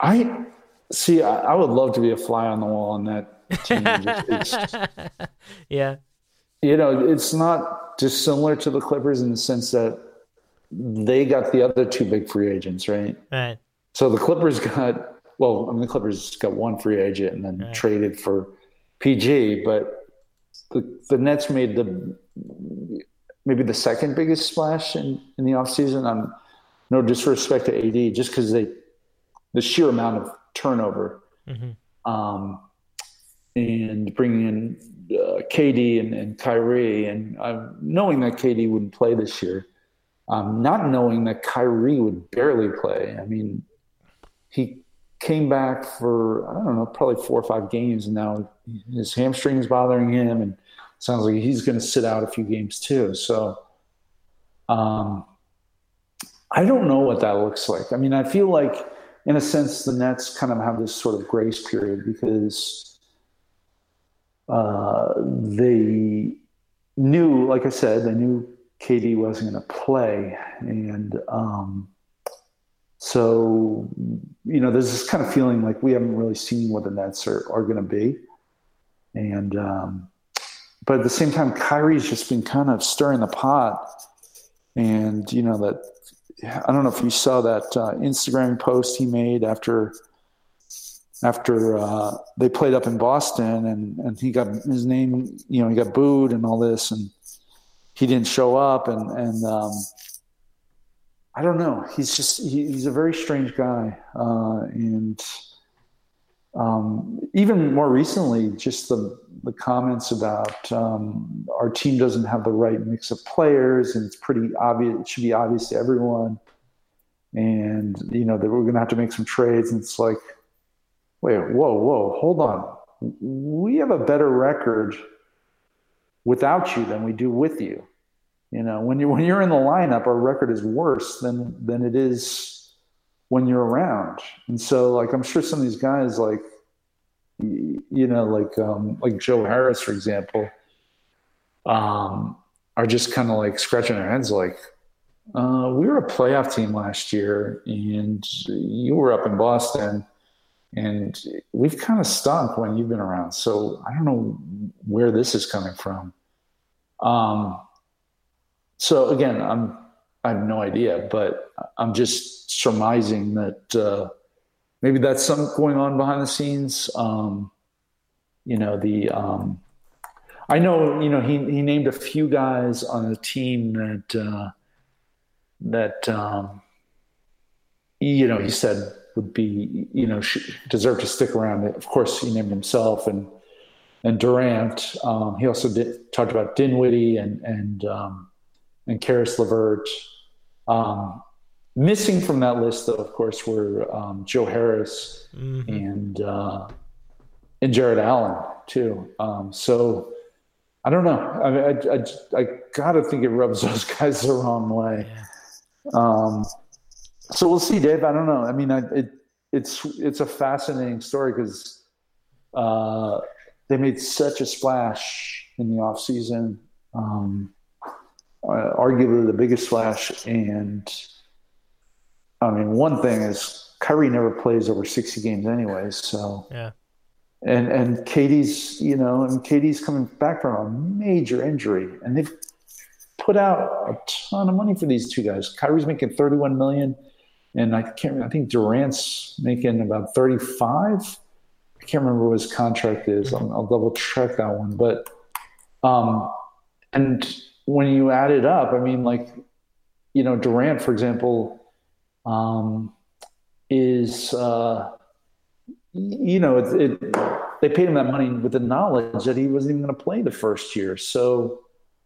I see. I would love to be a fly on the wall on that team. Yeah. It's not dissimilar to the Clippers in the sense that they got the other two big free agents, right? Right. So the Clippers the Clippers got one free agent and then traded for PG, but the Nets made maybe the second biggest splash in the offseason. On no disrespect to AD, just because the sheer amount of turnover, and bringing in KD and Kyrie, and knowing that KD wouldn't play this year, not knowing that Kyrie would barely play. I mean, he came back for, I don't know, probably 4 or 5 games, and now his hamstring is bothering him, and sounds like he's going to sit out a few games too. So I don't know what that looks like. I mean, I feel like, in a sense, the Nets kind of have this sort of grace period because they knew, like I said, they knew KD wasn't going to play. And so, there's this kind of feeling like we haven't really seen what the Nets are going to be. And but at the same time, Kyrie's just been kind of stirring the pot. And, that I don't know if you saw that Instagram post he made after they played up in Boston and he got his name, he got booed and all this, and he didn't show up. And I don't know. He's a very strange guy. And even more recently, just the comments about our team doesn't have the right mix of players, and it's pretty obvious. It should be obvious to everyone. And, that we're going to have to make some trades. And it's like, wait, whoa, hold on. We have a better record without you than we do with you. When you're in the lineup, our record is worse than it is when you're around. And so, like, I'm sure some of these guys, like Joe Harris, for example, are just kind of like scratching their heads, like, we were a playoff team last year, and you were up in Boston, and we've kind of stunk when you've been around. So I don't know where this is coming from. So again, I have no idea, but I'm just surmising that maybe that's something going on behind the scenes. I know, he named a few guys on the team that he said would be, deserve to stick around. Of course, he named himself and Durant. He also talked about Dinwiddie and Karis LeVert. Missing from that list, though, of course, were Joe Harris and Jared Allen too. So I don't know. I gotta think it rubs those guys the wrong way. Yeah. So we'll see, Dave. I don't know. I mean, it's a fascinating story because they made such a splash in the off season. Arguably the biggest splash. And I mean, one thing is Kyrie never plays over 60 games anyways. So, yeah. And KD's coming back from a major injury, and they've put out a ton of money for these two guys. Kyrie's making $31 million, and I think Durant's making about 35. I can't remember what his contract is. I'll double check that one. But, and when you add it up, I mean, like, Durant, for example, is, they paid him that money with the knowledge that he wasn't even going to play the first year. So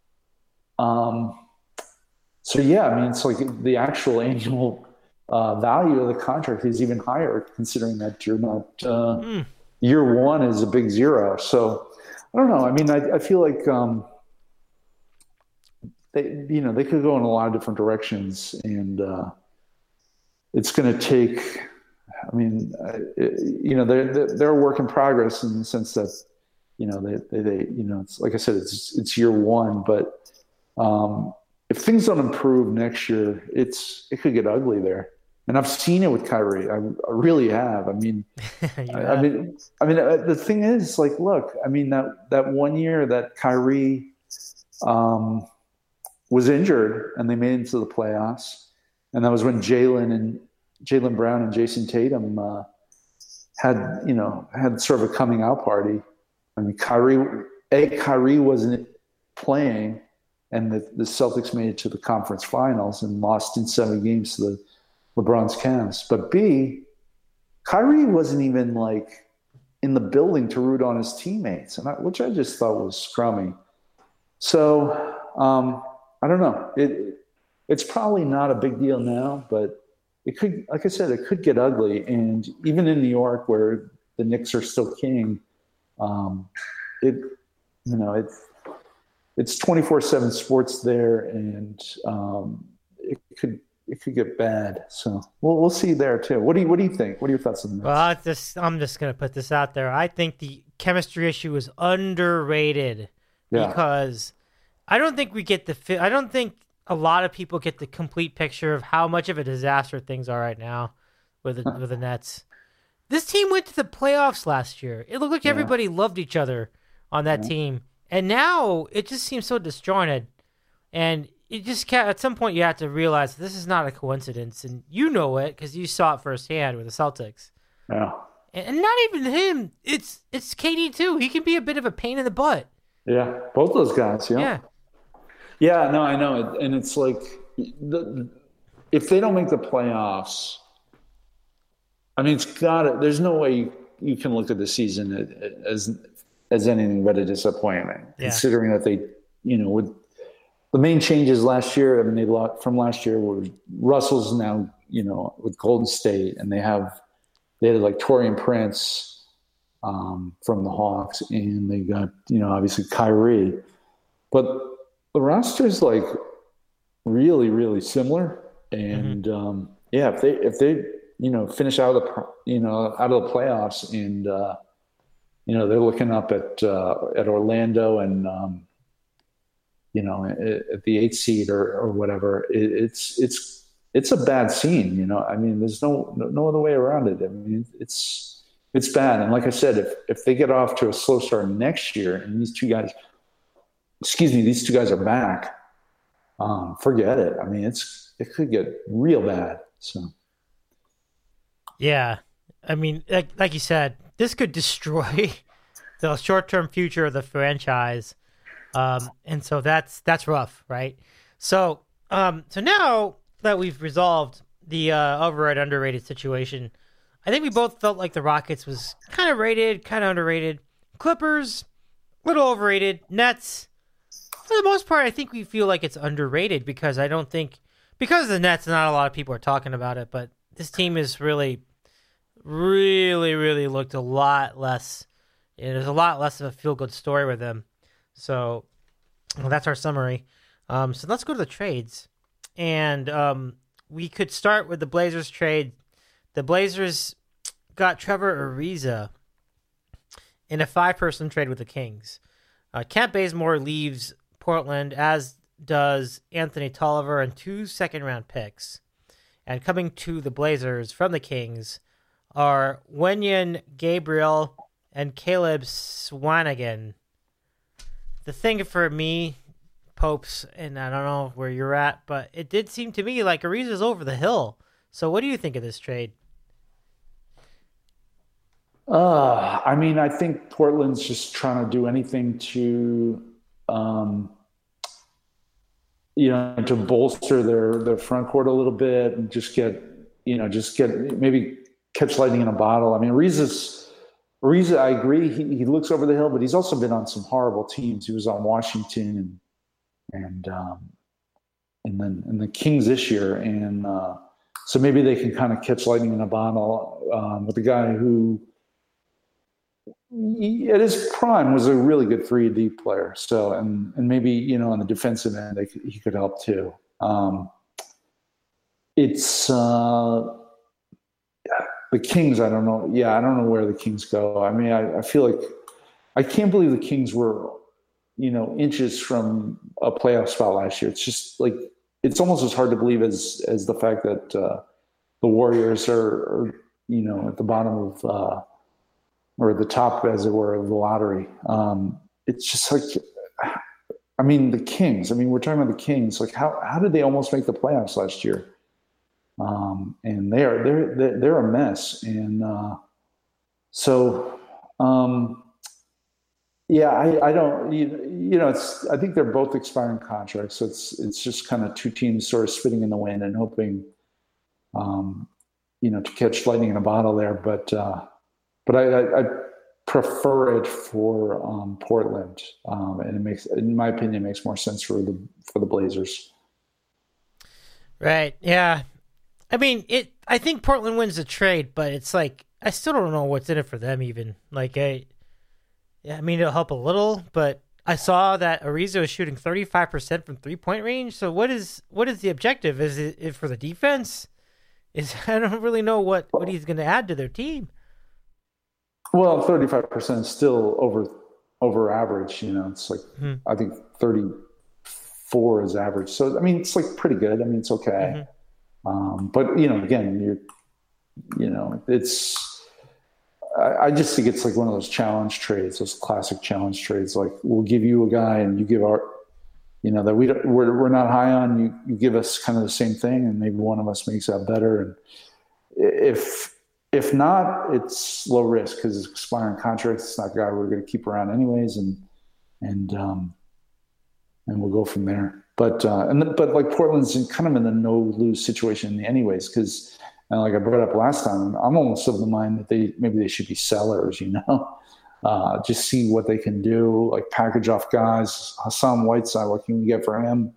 yeah, I mean, it's like the actual annual value of the contract is even higher, considering that you're not year one is a big zero. So I don't know. I mean, I feel like they could go in a lot of different directions, and it's going to take. I mean, they're a work in progress in the sense that, it's like I said, it's year one, but if things don't improve next year, it could get ugly there. And I've seen it with Kyrie. I really have. I mean, the thing is, like, look, I mean, that 1 year that Kyrie was injured and they made it into the playoffs, and that was when Jaylen Brown and Jason Tatum had sort of a coming out party. I mean, Kyrie wasn't playing, and the Celtics made it to the conference finals and lost in 7 games to the LeBron's Cavs. But B, Kyrie wasn't even like in the building to root on his teammates, which I just thought was scrummy. So I don't know. It's probably not a big deal now, but it could, like I said, it could get ugly. And even in New York, where the Knicks are still king, it's 24/7 sports there, and it could get bad. So we'll see there too. What do you think? What are your thoughts on that? Well, I'm just gonna put this out there. I think the chemistry issue is underrated because I don't think we get I don't think a lot of people get the complete picture of how much of a disaster things are right now with the Nets. This team went to the playoffs last year. It looked like everybody loved each other on that team, and now it just seems so disjointed. And you just can't, at some point you have to realize this is not a coincidence, and you know it because you saw it firsthand with the Celtics. Yeah, and not even him. It's KD too. He can be a bit of a pain in the butt. Yeah, both those guys. Yeah. Yeah, no, I know it, and it's like if they don't make the playoffs, I mean, there's no way you can look at the season as anything but a disappointment, considering that they, with the main changes last year. I mean, they lost from last year where Russell's now, with Golden State, and they had like Taurean Prince from the Hawks, and they got, obviously Kyrie, but the roster is like really, really similar. And if they finish out of the playoffs, and they're looking up at Orlando and at the 8th seed or whatever. It's a bad scene. I mean, there's no other way around it. I mean, it's bad. And like I said, if they get off to a slow start next year, and these two guys are back, forget it. I mean, it could get real bad. So. Yeah, I mean, like you said, this could destroy the short-term future of the franchise, and so that's rough, right? So now that we've resolved the overrated underrated situation, I think we both felt like the Rockets was kind of rated, kind of underrated. Clippers, a little overrated. Nets, for the most part, I think we feel like it's underrated because of the Nets, not a lot of people are talking about it, but this team is really, really, really looked a lot less. There's a lot less of a feel-good story with them. So that's our summary. So let's go to the trades. And we could start with the Blazers trade. The Blazers got Trevor Ariza in a 5-person trade with the Kings. Kent Bazemore leaves Portland, as does Anthony Tolliver, and 2 second-round picks. And coming to the Blazers from the Kings are Wenyen Gabriel and Caleb Swanigan. The thing for me, Popes, and I don't know where you're at, but it did seem to me like Ariza's over the hill. So what do you think of this trade? I mean, I think Portland's just trying to do anything to, to bolster their front court a little bit and just get maybe catch lightning in a bottle. I mean, Ariza, I agree. He looks over the hill, but he's also been on some horrible teams. He was on Washington and then the Kings this year. And so maybe they can kind of catch lightning in a bottle with a guy who, at his prime, was a really good 3D player. So, and maybe, on the defensive end, he could help too. It's the Kings. I don't know. Yeah, I don't know where the Kings go. I mean, I feel like I can't believe the Kings were, inches from a playoff spot last year. It's just like, it's almost as hard to believe as the fact that the the Warriors are at the bottom of or the top, as it were, of the lottery. It's just like, I mean, the Kings. I mean, we're talking about the Kings. Like, how did they almost make the playoffs last year? And they're a mess. And I don't. I think they're both expiring contracts. So it's just kind of two teams sort of spitting in the wind and hoping, to catch lightning in a bottle there. But I prefer it for Portland, and it makes, in my opinion, makes more sense for the Blazers. Right. Yeah. I mean, I think Portland wins the trade, but it's like I still don't know what's in it for them. Even like it'll help a little, but I saw that Ariza is shooting 35% from 3-point range. So what is the objective? Is it for the defense? I don't really know what he's going to add to their team. Well, 35% is still over average. It's like I think 34 is average. So I mean, it's like pretty good. I mean, it's okay. But again, it's. I just think it's like one of those challenge trades, those classic challenge trades. Like, we'll give you a guy, and you give our, that we're not high on. You give us kind of the same thing, and maybe one of us makes that better. And if not, it's low risk because it's expiring contracts. It's not a guy we're going to keep around anyways, and we'll go from there. But like Portland's kind of in the no lose situation anyways, because. And like I brought up last time, I'm almost of the mind that maybe they should be sellers, just see what they can do, like package off guys. Hassan Whiteside, what can we get for him?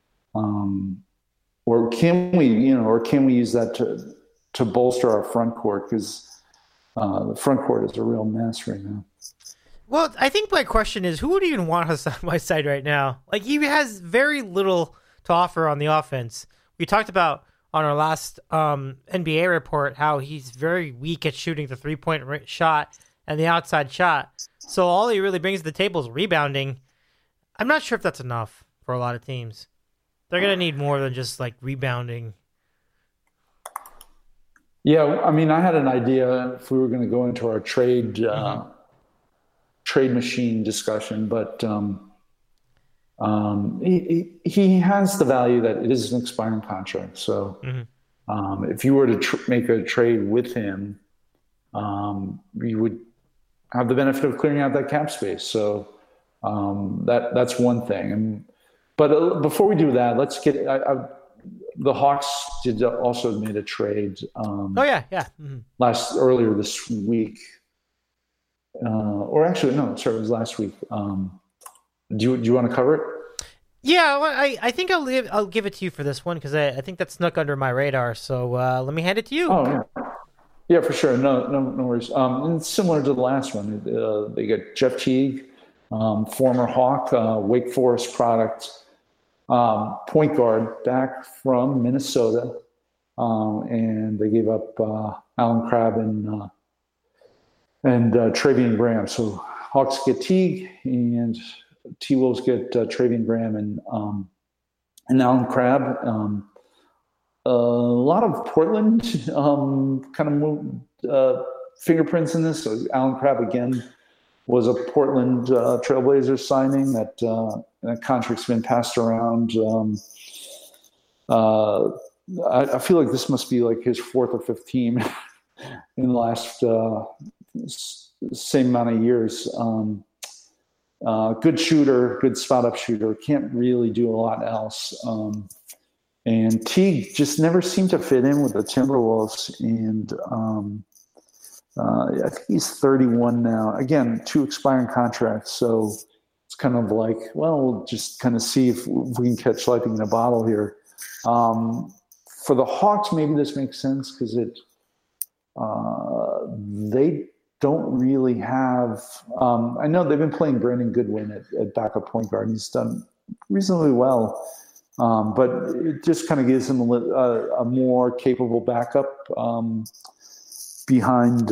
Or can we use that to bolster our front court? Because the front court is a real mess right now. Well, I think my question is, who would even want Hassan Whiteside right now? Like, he has very little to offer on the offense. We talked about on our last NBA report how he's very weak at shooting the 3-point shot and the outside shot. So all he really brings to the table is rebounding. I'm not sure if that's enough for a lot of teams. They're going to need more than just like rebounding. Yeah, I mean, I had an idea if we were going to go into our trade machine discussion, but he has the value that it is an expiring contract. So if you were to make a trade with him, you would have the benefit of clearing out that cap space. So that's one thing. But before we do that, let's get the Hawks also made a trade. Earlier this week, or actually no, sorry, it was last week. Do you want to cover it? Yeah, well, I think I'll give it to you for this one because I think that snuck under my radar. So let me hand it to you. Oh yeah, for sure. No worries. And it's similar to the last one. They got Jeff Teague, former Hawk, Wake Forest product, point guard back from Minnesota, and they gave up Alan Crabb and Travian Graham. So Hawks get Teague and T-Wolves get Travian Graham and Alan Crabb. A lot of Portland kind of fingerprints in this. So Alan Crabb, again, was a Portland Trailblazers signing that contract's been passed around. I feel like this must be like his fourth or fifth team in the last same amount of years. Good shooter, good spot-up shooter. Can't really do a lot else. And Teague just never seemed to fit in with the Timberwolves. And I think he's 31 now. Again, 2 expiring contracts. So it's kind of like, well, we'll just kind of see if we can catch lightning in a bottle here. For the Hawks, maybe this makes sense because they don't really have I know they've been playing Brandon Goodwin at backup point guard. He's done reasonably well, but it just kind of gives him a more capable backup behind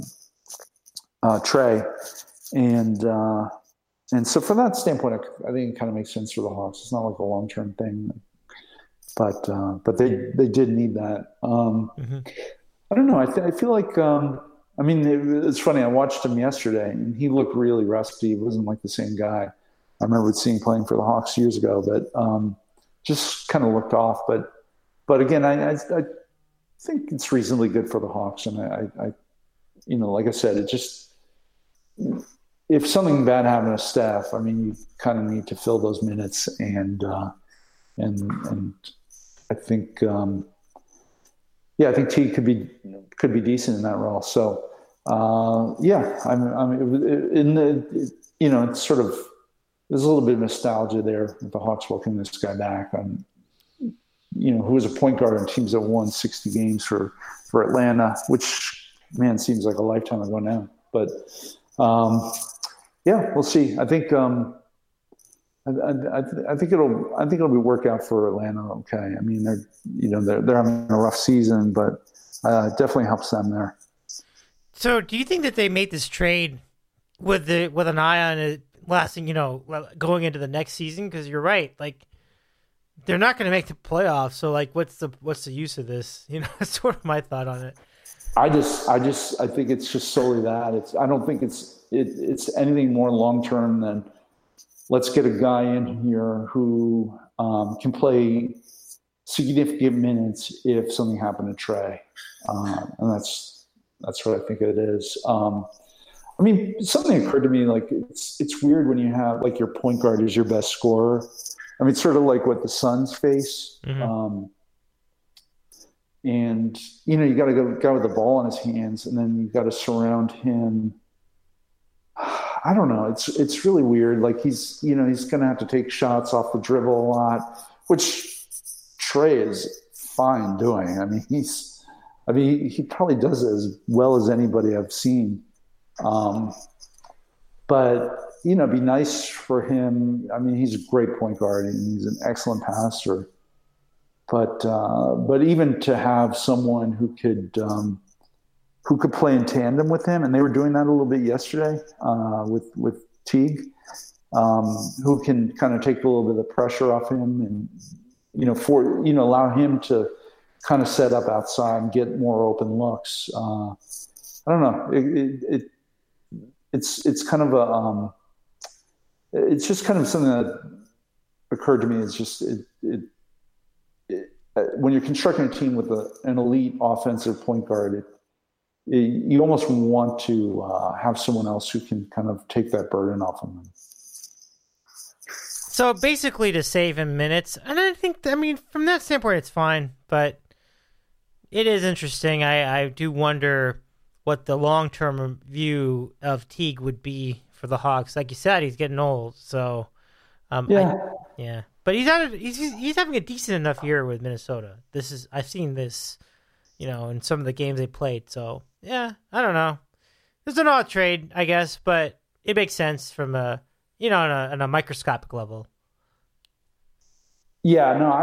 Trey, and so from that standpoint, I think it kind of makes sense for the Hawks. It's not like a long-term thing. but they did need that. I don't know. I feel like it's funny. I watched him yesterday, and he looked really rusty. He wasn't like the same guy I remember seeing playing for the Hawks years ago. But just kind of looked off. But again, I think it's reasonably good for the Hawks, and I like I said, it just if something bad happened to Steph, I mean, you kind of need to fill those minutes, and I think. I think T could be decent in that role. So, it's sort of there's a little bit of nostalgia there with the Hawks welcoming this guy back. Who was a point guard on teams that won 60 games for Atlanta, which seems like a lifetime ago now. But we'll see. I think I think it'll be work out for Atlanta. Okay, I mean they're having a rough season, but definitely helps them there. So, do you think that they made this trade with an eye on it lasting, going into the next season? Because you're right, like they're not going to make the playoffs. So, like, what's the use of this? That's sort of my thought on it. I think it's just solely that. I don't think it's anything more long term than. Let's get a guy in here who can play significant minutes if something happened to Trey, and that's what I think it is. Something occurred to me, like it's weird when you have like your point guard is your best scorer. I mean, it's sort of like what the Suns face, and you got to go guy with the ball in his hands, and then you got to surround him. I don't know. It's really weird. Like he's going to have to take shots off the dribble a lot, which Trey is fine doing. I mean, he probably does it as well as anybody I've seen. But be nice for him. I mean, he's a great point guard and he's an excellent passer. But even to have someone who could play in tandem with him, and they were doing that a little bit yesterday with Teague, who can kind of take a little bit of the pressure off him, and allow him to kind of set up outside and get more open looks. I don't know. It's kind of it's just kind of something that occurred to me. It's just when you're constructing a team with an elite offensive point guard. You almost want to have someone else who can kind of take that burden off of them. So basically to save him minutes, and from that standpoint, it's fine, but it is interesting. I do wonder what the long-term view of Teague would be for the Hawks. Like you said, he's getting old, so but he's having a decent enough year with Minnesota. I've seen this, in some of the games they played. So yeah, I don't know. It's an odd trade, I guess, but it makes sense from on a microscopic level. Yeah, no,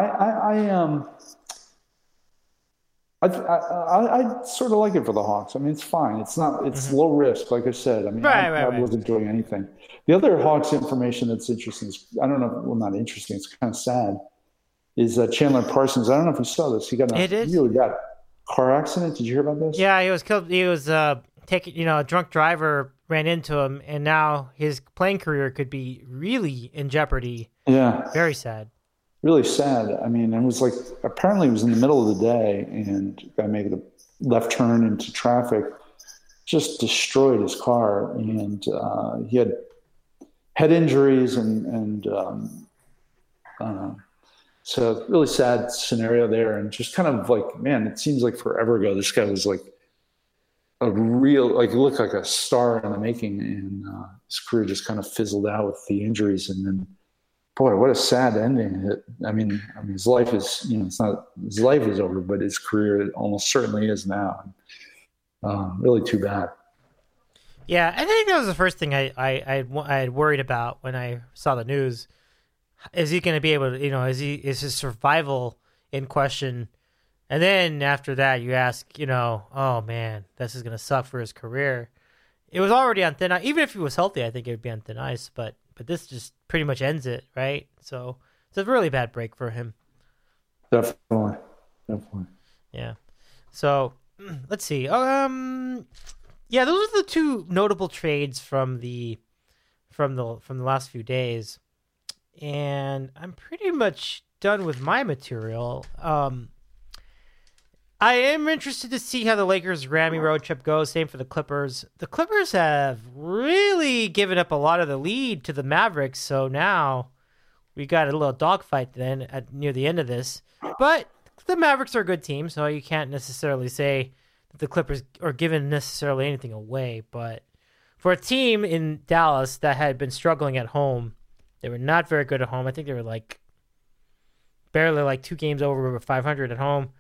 I sort of like it for the Hawks. I mean, it's fine. It's not. It's low risk, like I said. I mean, I wasn't doing anything. The other Hawks information that's interesting is, I don't know. Well, not interesting. It's kind of sad. Is Chandler Parsons? I don't know if you saw this. He got really bad car accident. Did you hear about this? Yeah, he was killed. He was taking. A drunk driver ran into him, and now his playing career could be really in jeopardy. Yeah, very sad. Really sad. I mean, it was like, apparently it was in the middle of the day, and the guy made a left turn into traffic, just destroyed his car, and he had head injuries, and so really sad scenario there, and just kind of like, man, it seems like forever ago. This guy was like a real, like, he looked like a star in the making, and his career just kind of fizzled out with the injuries, and then. Boy, what a sad ending! I mean, his life is, it's not his life is over, but his career almost certainly is now. Really too bad. Yeah, I think that was the first thing I had worried about when I saw the news. Is he going to be able to, is his survival in question? And then after that, you ask, oh man, this is going to suck for his career. It was already on thin ice. Even if he was healthy, I think it would be on thin ice, but this just pretty much ends it, right? So it's a really bad break for him. Definitely. Yeah. So let's see. Yeah, those are the two notable trades from the last few days, and I'm pretty much done with my material. I am interested to see how the Lakers Grammy road trip goes. Same for the Clippers. The Clippers have really given up a lot of the lead to the Mavericks, so now we got a little dogfight then near the end of this. But the Mavericks are a good team, so you can't necessarily say that the Clippers are giving necessarily anything away. But for a team in Dallas that had been struggling at home, they were not very good at home. I think they were barely 2 games over 500 at home.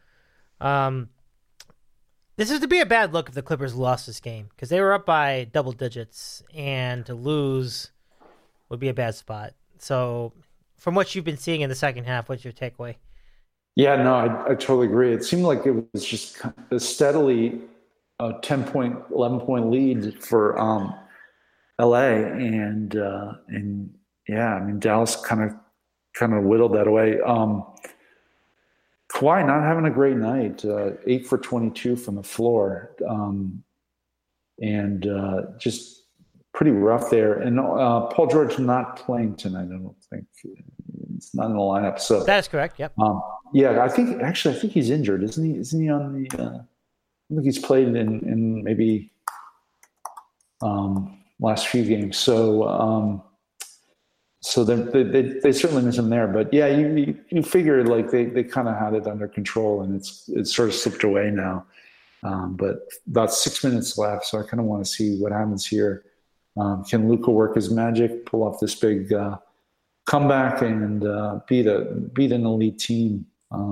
This is to be a bad look if the Clippers lost this game, because they were up by double digits, and to lose would be a bad spot. So from what you've been seeing in the second half, what's your takeaway? Yeah, no, I totally agree. It seemed like it was just a steadily 10-point, 11-point lead for LA, and yeah, I mean Dallas kind of whittled that away. Kawhi not having a great night, 8 for 22 from the floor, and just pretty rough there. And Paul George not playing tonight. I don't think it's not in the lineup. So that is correct. Yep. Yeah, I think he's injured, isn't he? Isn't he on the? I think he's played in maybe last few games. So. So they certainly miss him there, but yeah, you figure they kind of had it under control, and it's sort of slipped away now. But about 6 minutes left, so I kind of want to see what happens here. Can Luka work his magic, pull off this big comeback, and beat an elite team?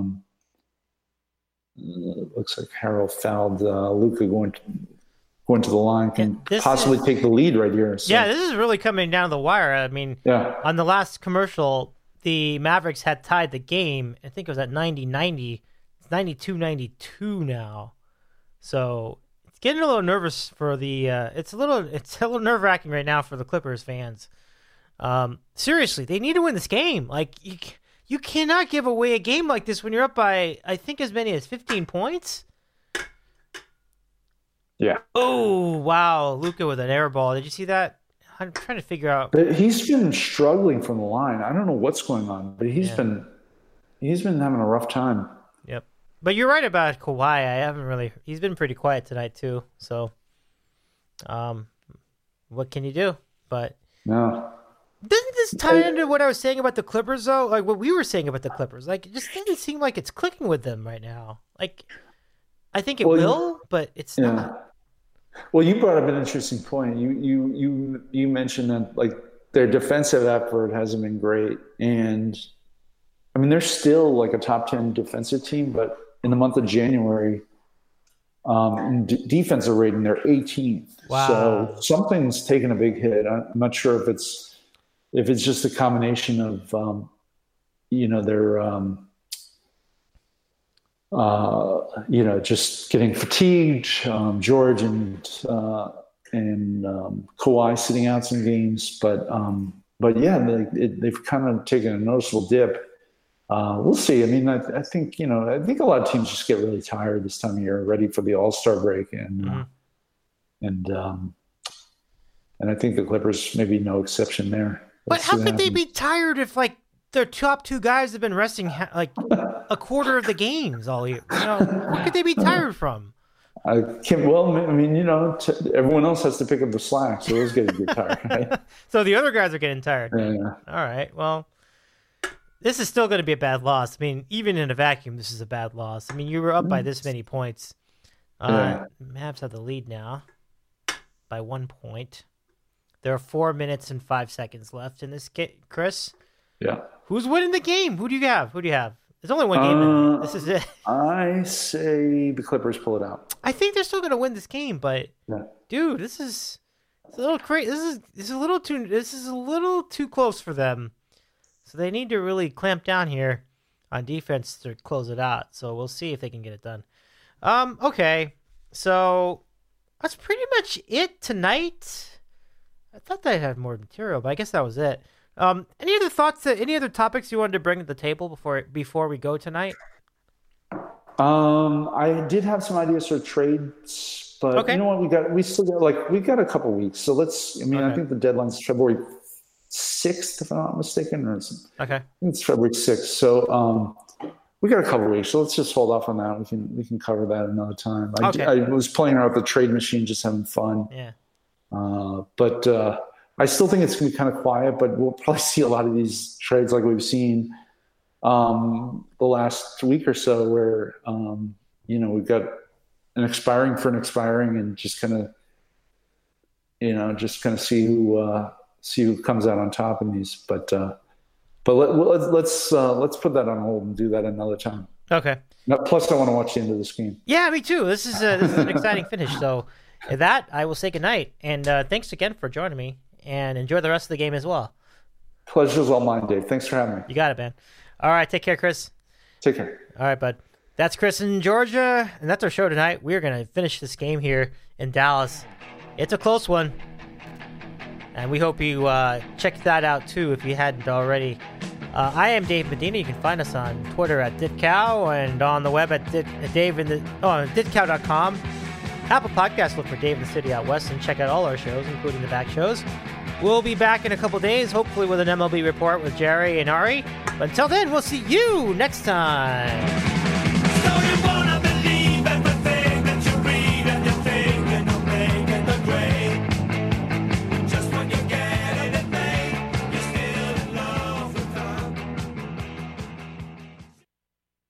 Looks like Harold fouled Luka going to the line, can possibly take the lead right here. So. Yeah, this is really coming down to the wire. I mean, on the last commercial, the Mavericks had tied the game. I think it was at 90-90. It's 92-92 now. So it's getting a little nervous for the. It's a little nerve-wracking right now for the Clippers fans. Seriously, they need to win this game. Like you cannot give away a game like this when you're up by, I think, as many as 15 points. Yeah. Oh, wow. Luka with an air ball. Did you see that? I'm trying to figure out. He's been struggling from the line. I don't know what's going on, but he's been having a rough time. Yep. But you're right about Kawhi. He's been pretty quiet tonight too. So, what can you do? But no. Doesn't this tie into what I was saying about the Clippers though? Like what we were saying about the Clippers. Like it just doesn't seem like it's clicking with them right now. Like I think it will, but it's not. Well, you brought up an interesting point. You mentioned that like their defensive effort hasn't been great, and I mean they're still like a top 10 defensive team, but in the month of January, in defensive rating they're 18th. Wow. So something's taken a big hit. I'm not sure if it's just a combination of their just getting fatigued. George and Kawhi sitting out some games, but yeah, they've kind of taken a noticeable dip. We'll see. I mean, I think a lot of teams just get really tired this time of year, ready for the All-Star break, and I think the Clippers maybe no exception there. But how could they be tired if like their top 2 guys have been resting like a quarter of the games all year? What could they be tired from? I can't. Well, I mean, everyone else has to pick up the slack, so those guys get tired. Right? So the other guys are getting tired. Yeah. All right. Well, this is still going to be a bad loss. I mean, even in a vacuum, this is a bad loss. I mean, you were up by this many points. Mavs have the lead now by 1 point. There are 4 minutes and 5 seconds left in this game, Chris. Yeah. Who's winning the game? Who do you have? There's only one game. This is it. I say the Clippers pull it out. I think they're still going to win this game, but dude, it's a little crazy. This is a little too close for them. So they need to really clamp down here on defense to close it out. So we'll see if they can get it done. Okay. So that's pretty much it tonight. I thought they had more material, but I guess that was it. Any other thoughts? Any other topics you wanted to bring to the table before we go tonight? I did have some ideas for trades, but you know what? We got a couple weeks. So I think the deadline's February 6th, if I'm not mistaken, I think it's February 6th. So we got a couple weeks. So let's just hold off on that. We can cover that another time. I was playing around with the trade machine, just having fun. Yeah. But I still think it's going to be kind of quiet, but we'll probably see a lot of these trades like we've seen the last week or so where, we've got an expiring for an expiring and just kind of see who comes out on top in these. But let's put that on hold and do that another time. Okay. Now, plus, I want to watch the end of this game. Yeah, me too. This is an exciting finish. So with that, I will say goodnight. And thanks again for joining me. And enjoy the rest of the game as well. Pleasure's all mine, Dave. Thanks for having me. You got it, man. All right, take care, Chris. Take care. All right, bud. That's Chris in Georgia, and that's our show tonight. We're going to finish this game here in Dallas. It's a close one, and we hope you check that out, too, if you hadn't already. I am Dave Medina. You can find us on Twitter at DitCow and on the web at ditcow.com. Apple Podcasts, look for Dave in the City Out West and check out all our shows, including the back shows. We'll be back in a couple days, hopefully with an MLB report with Jerry and Ari. But until then, we'll see you next time.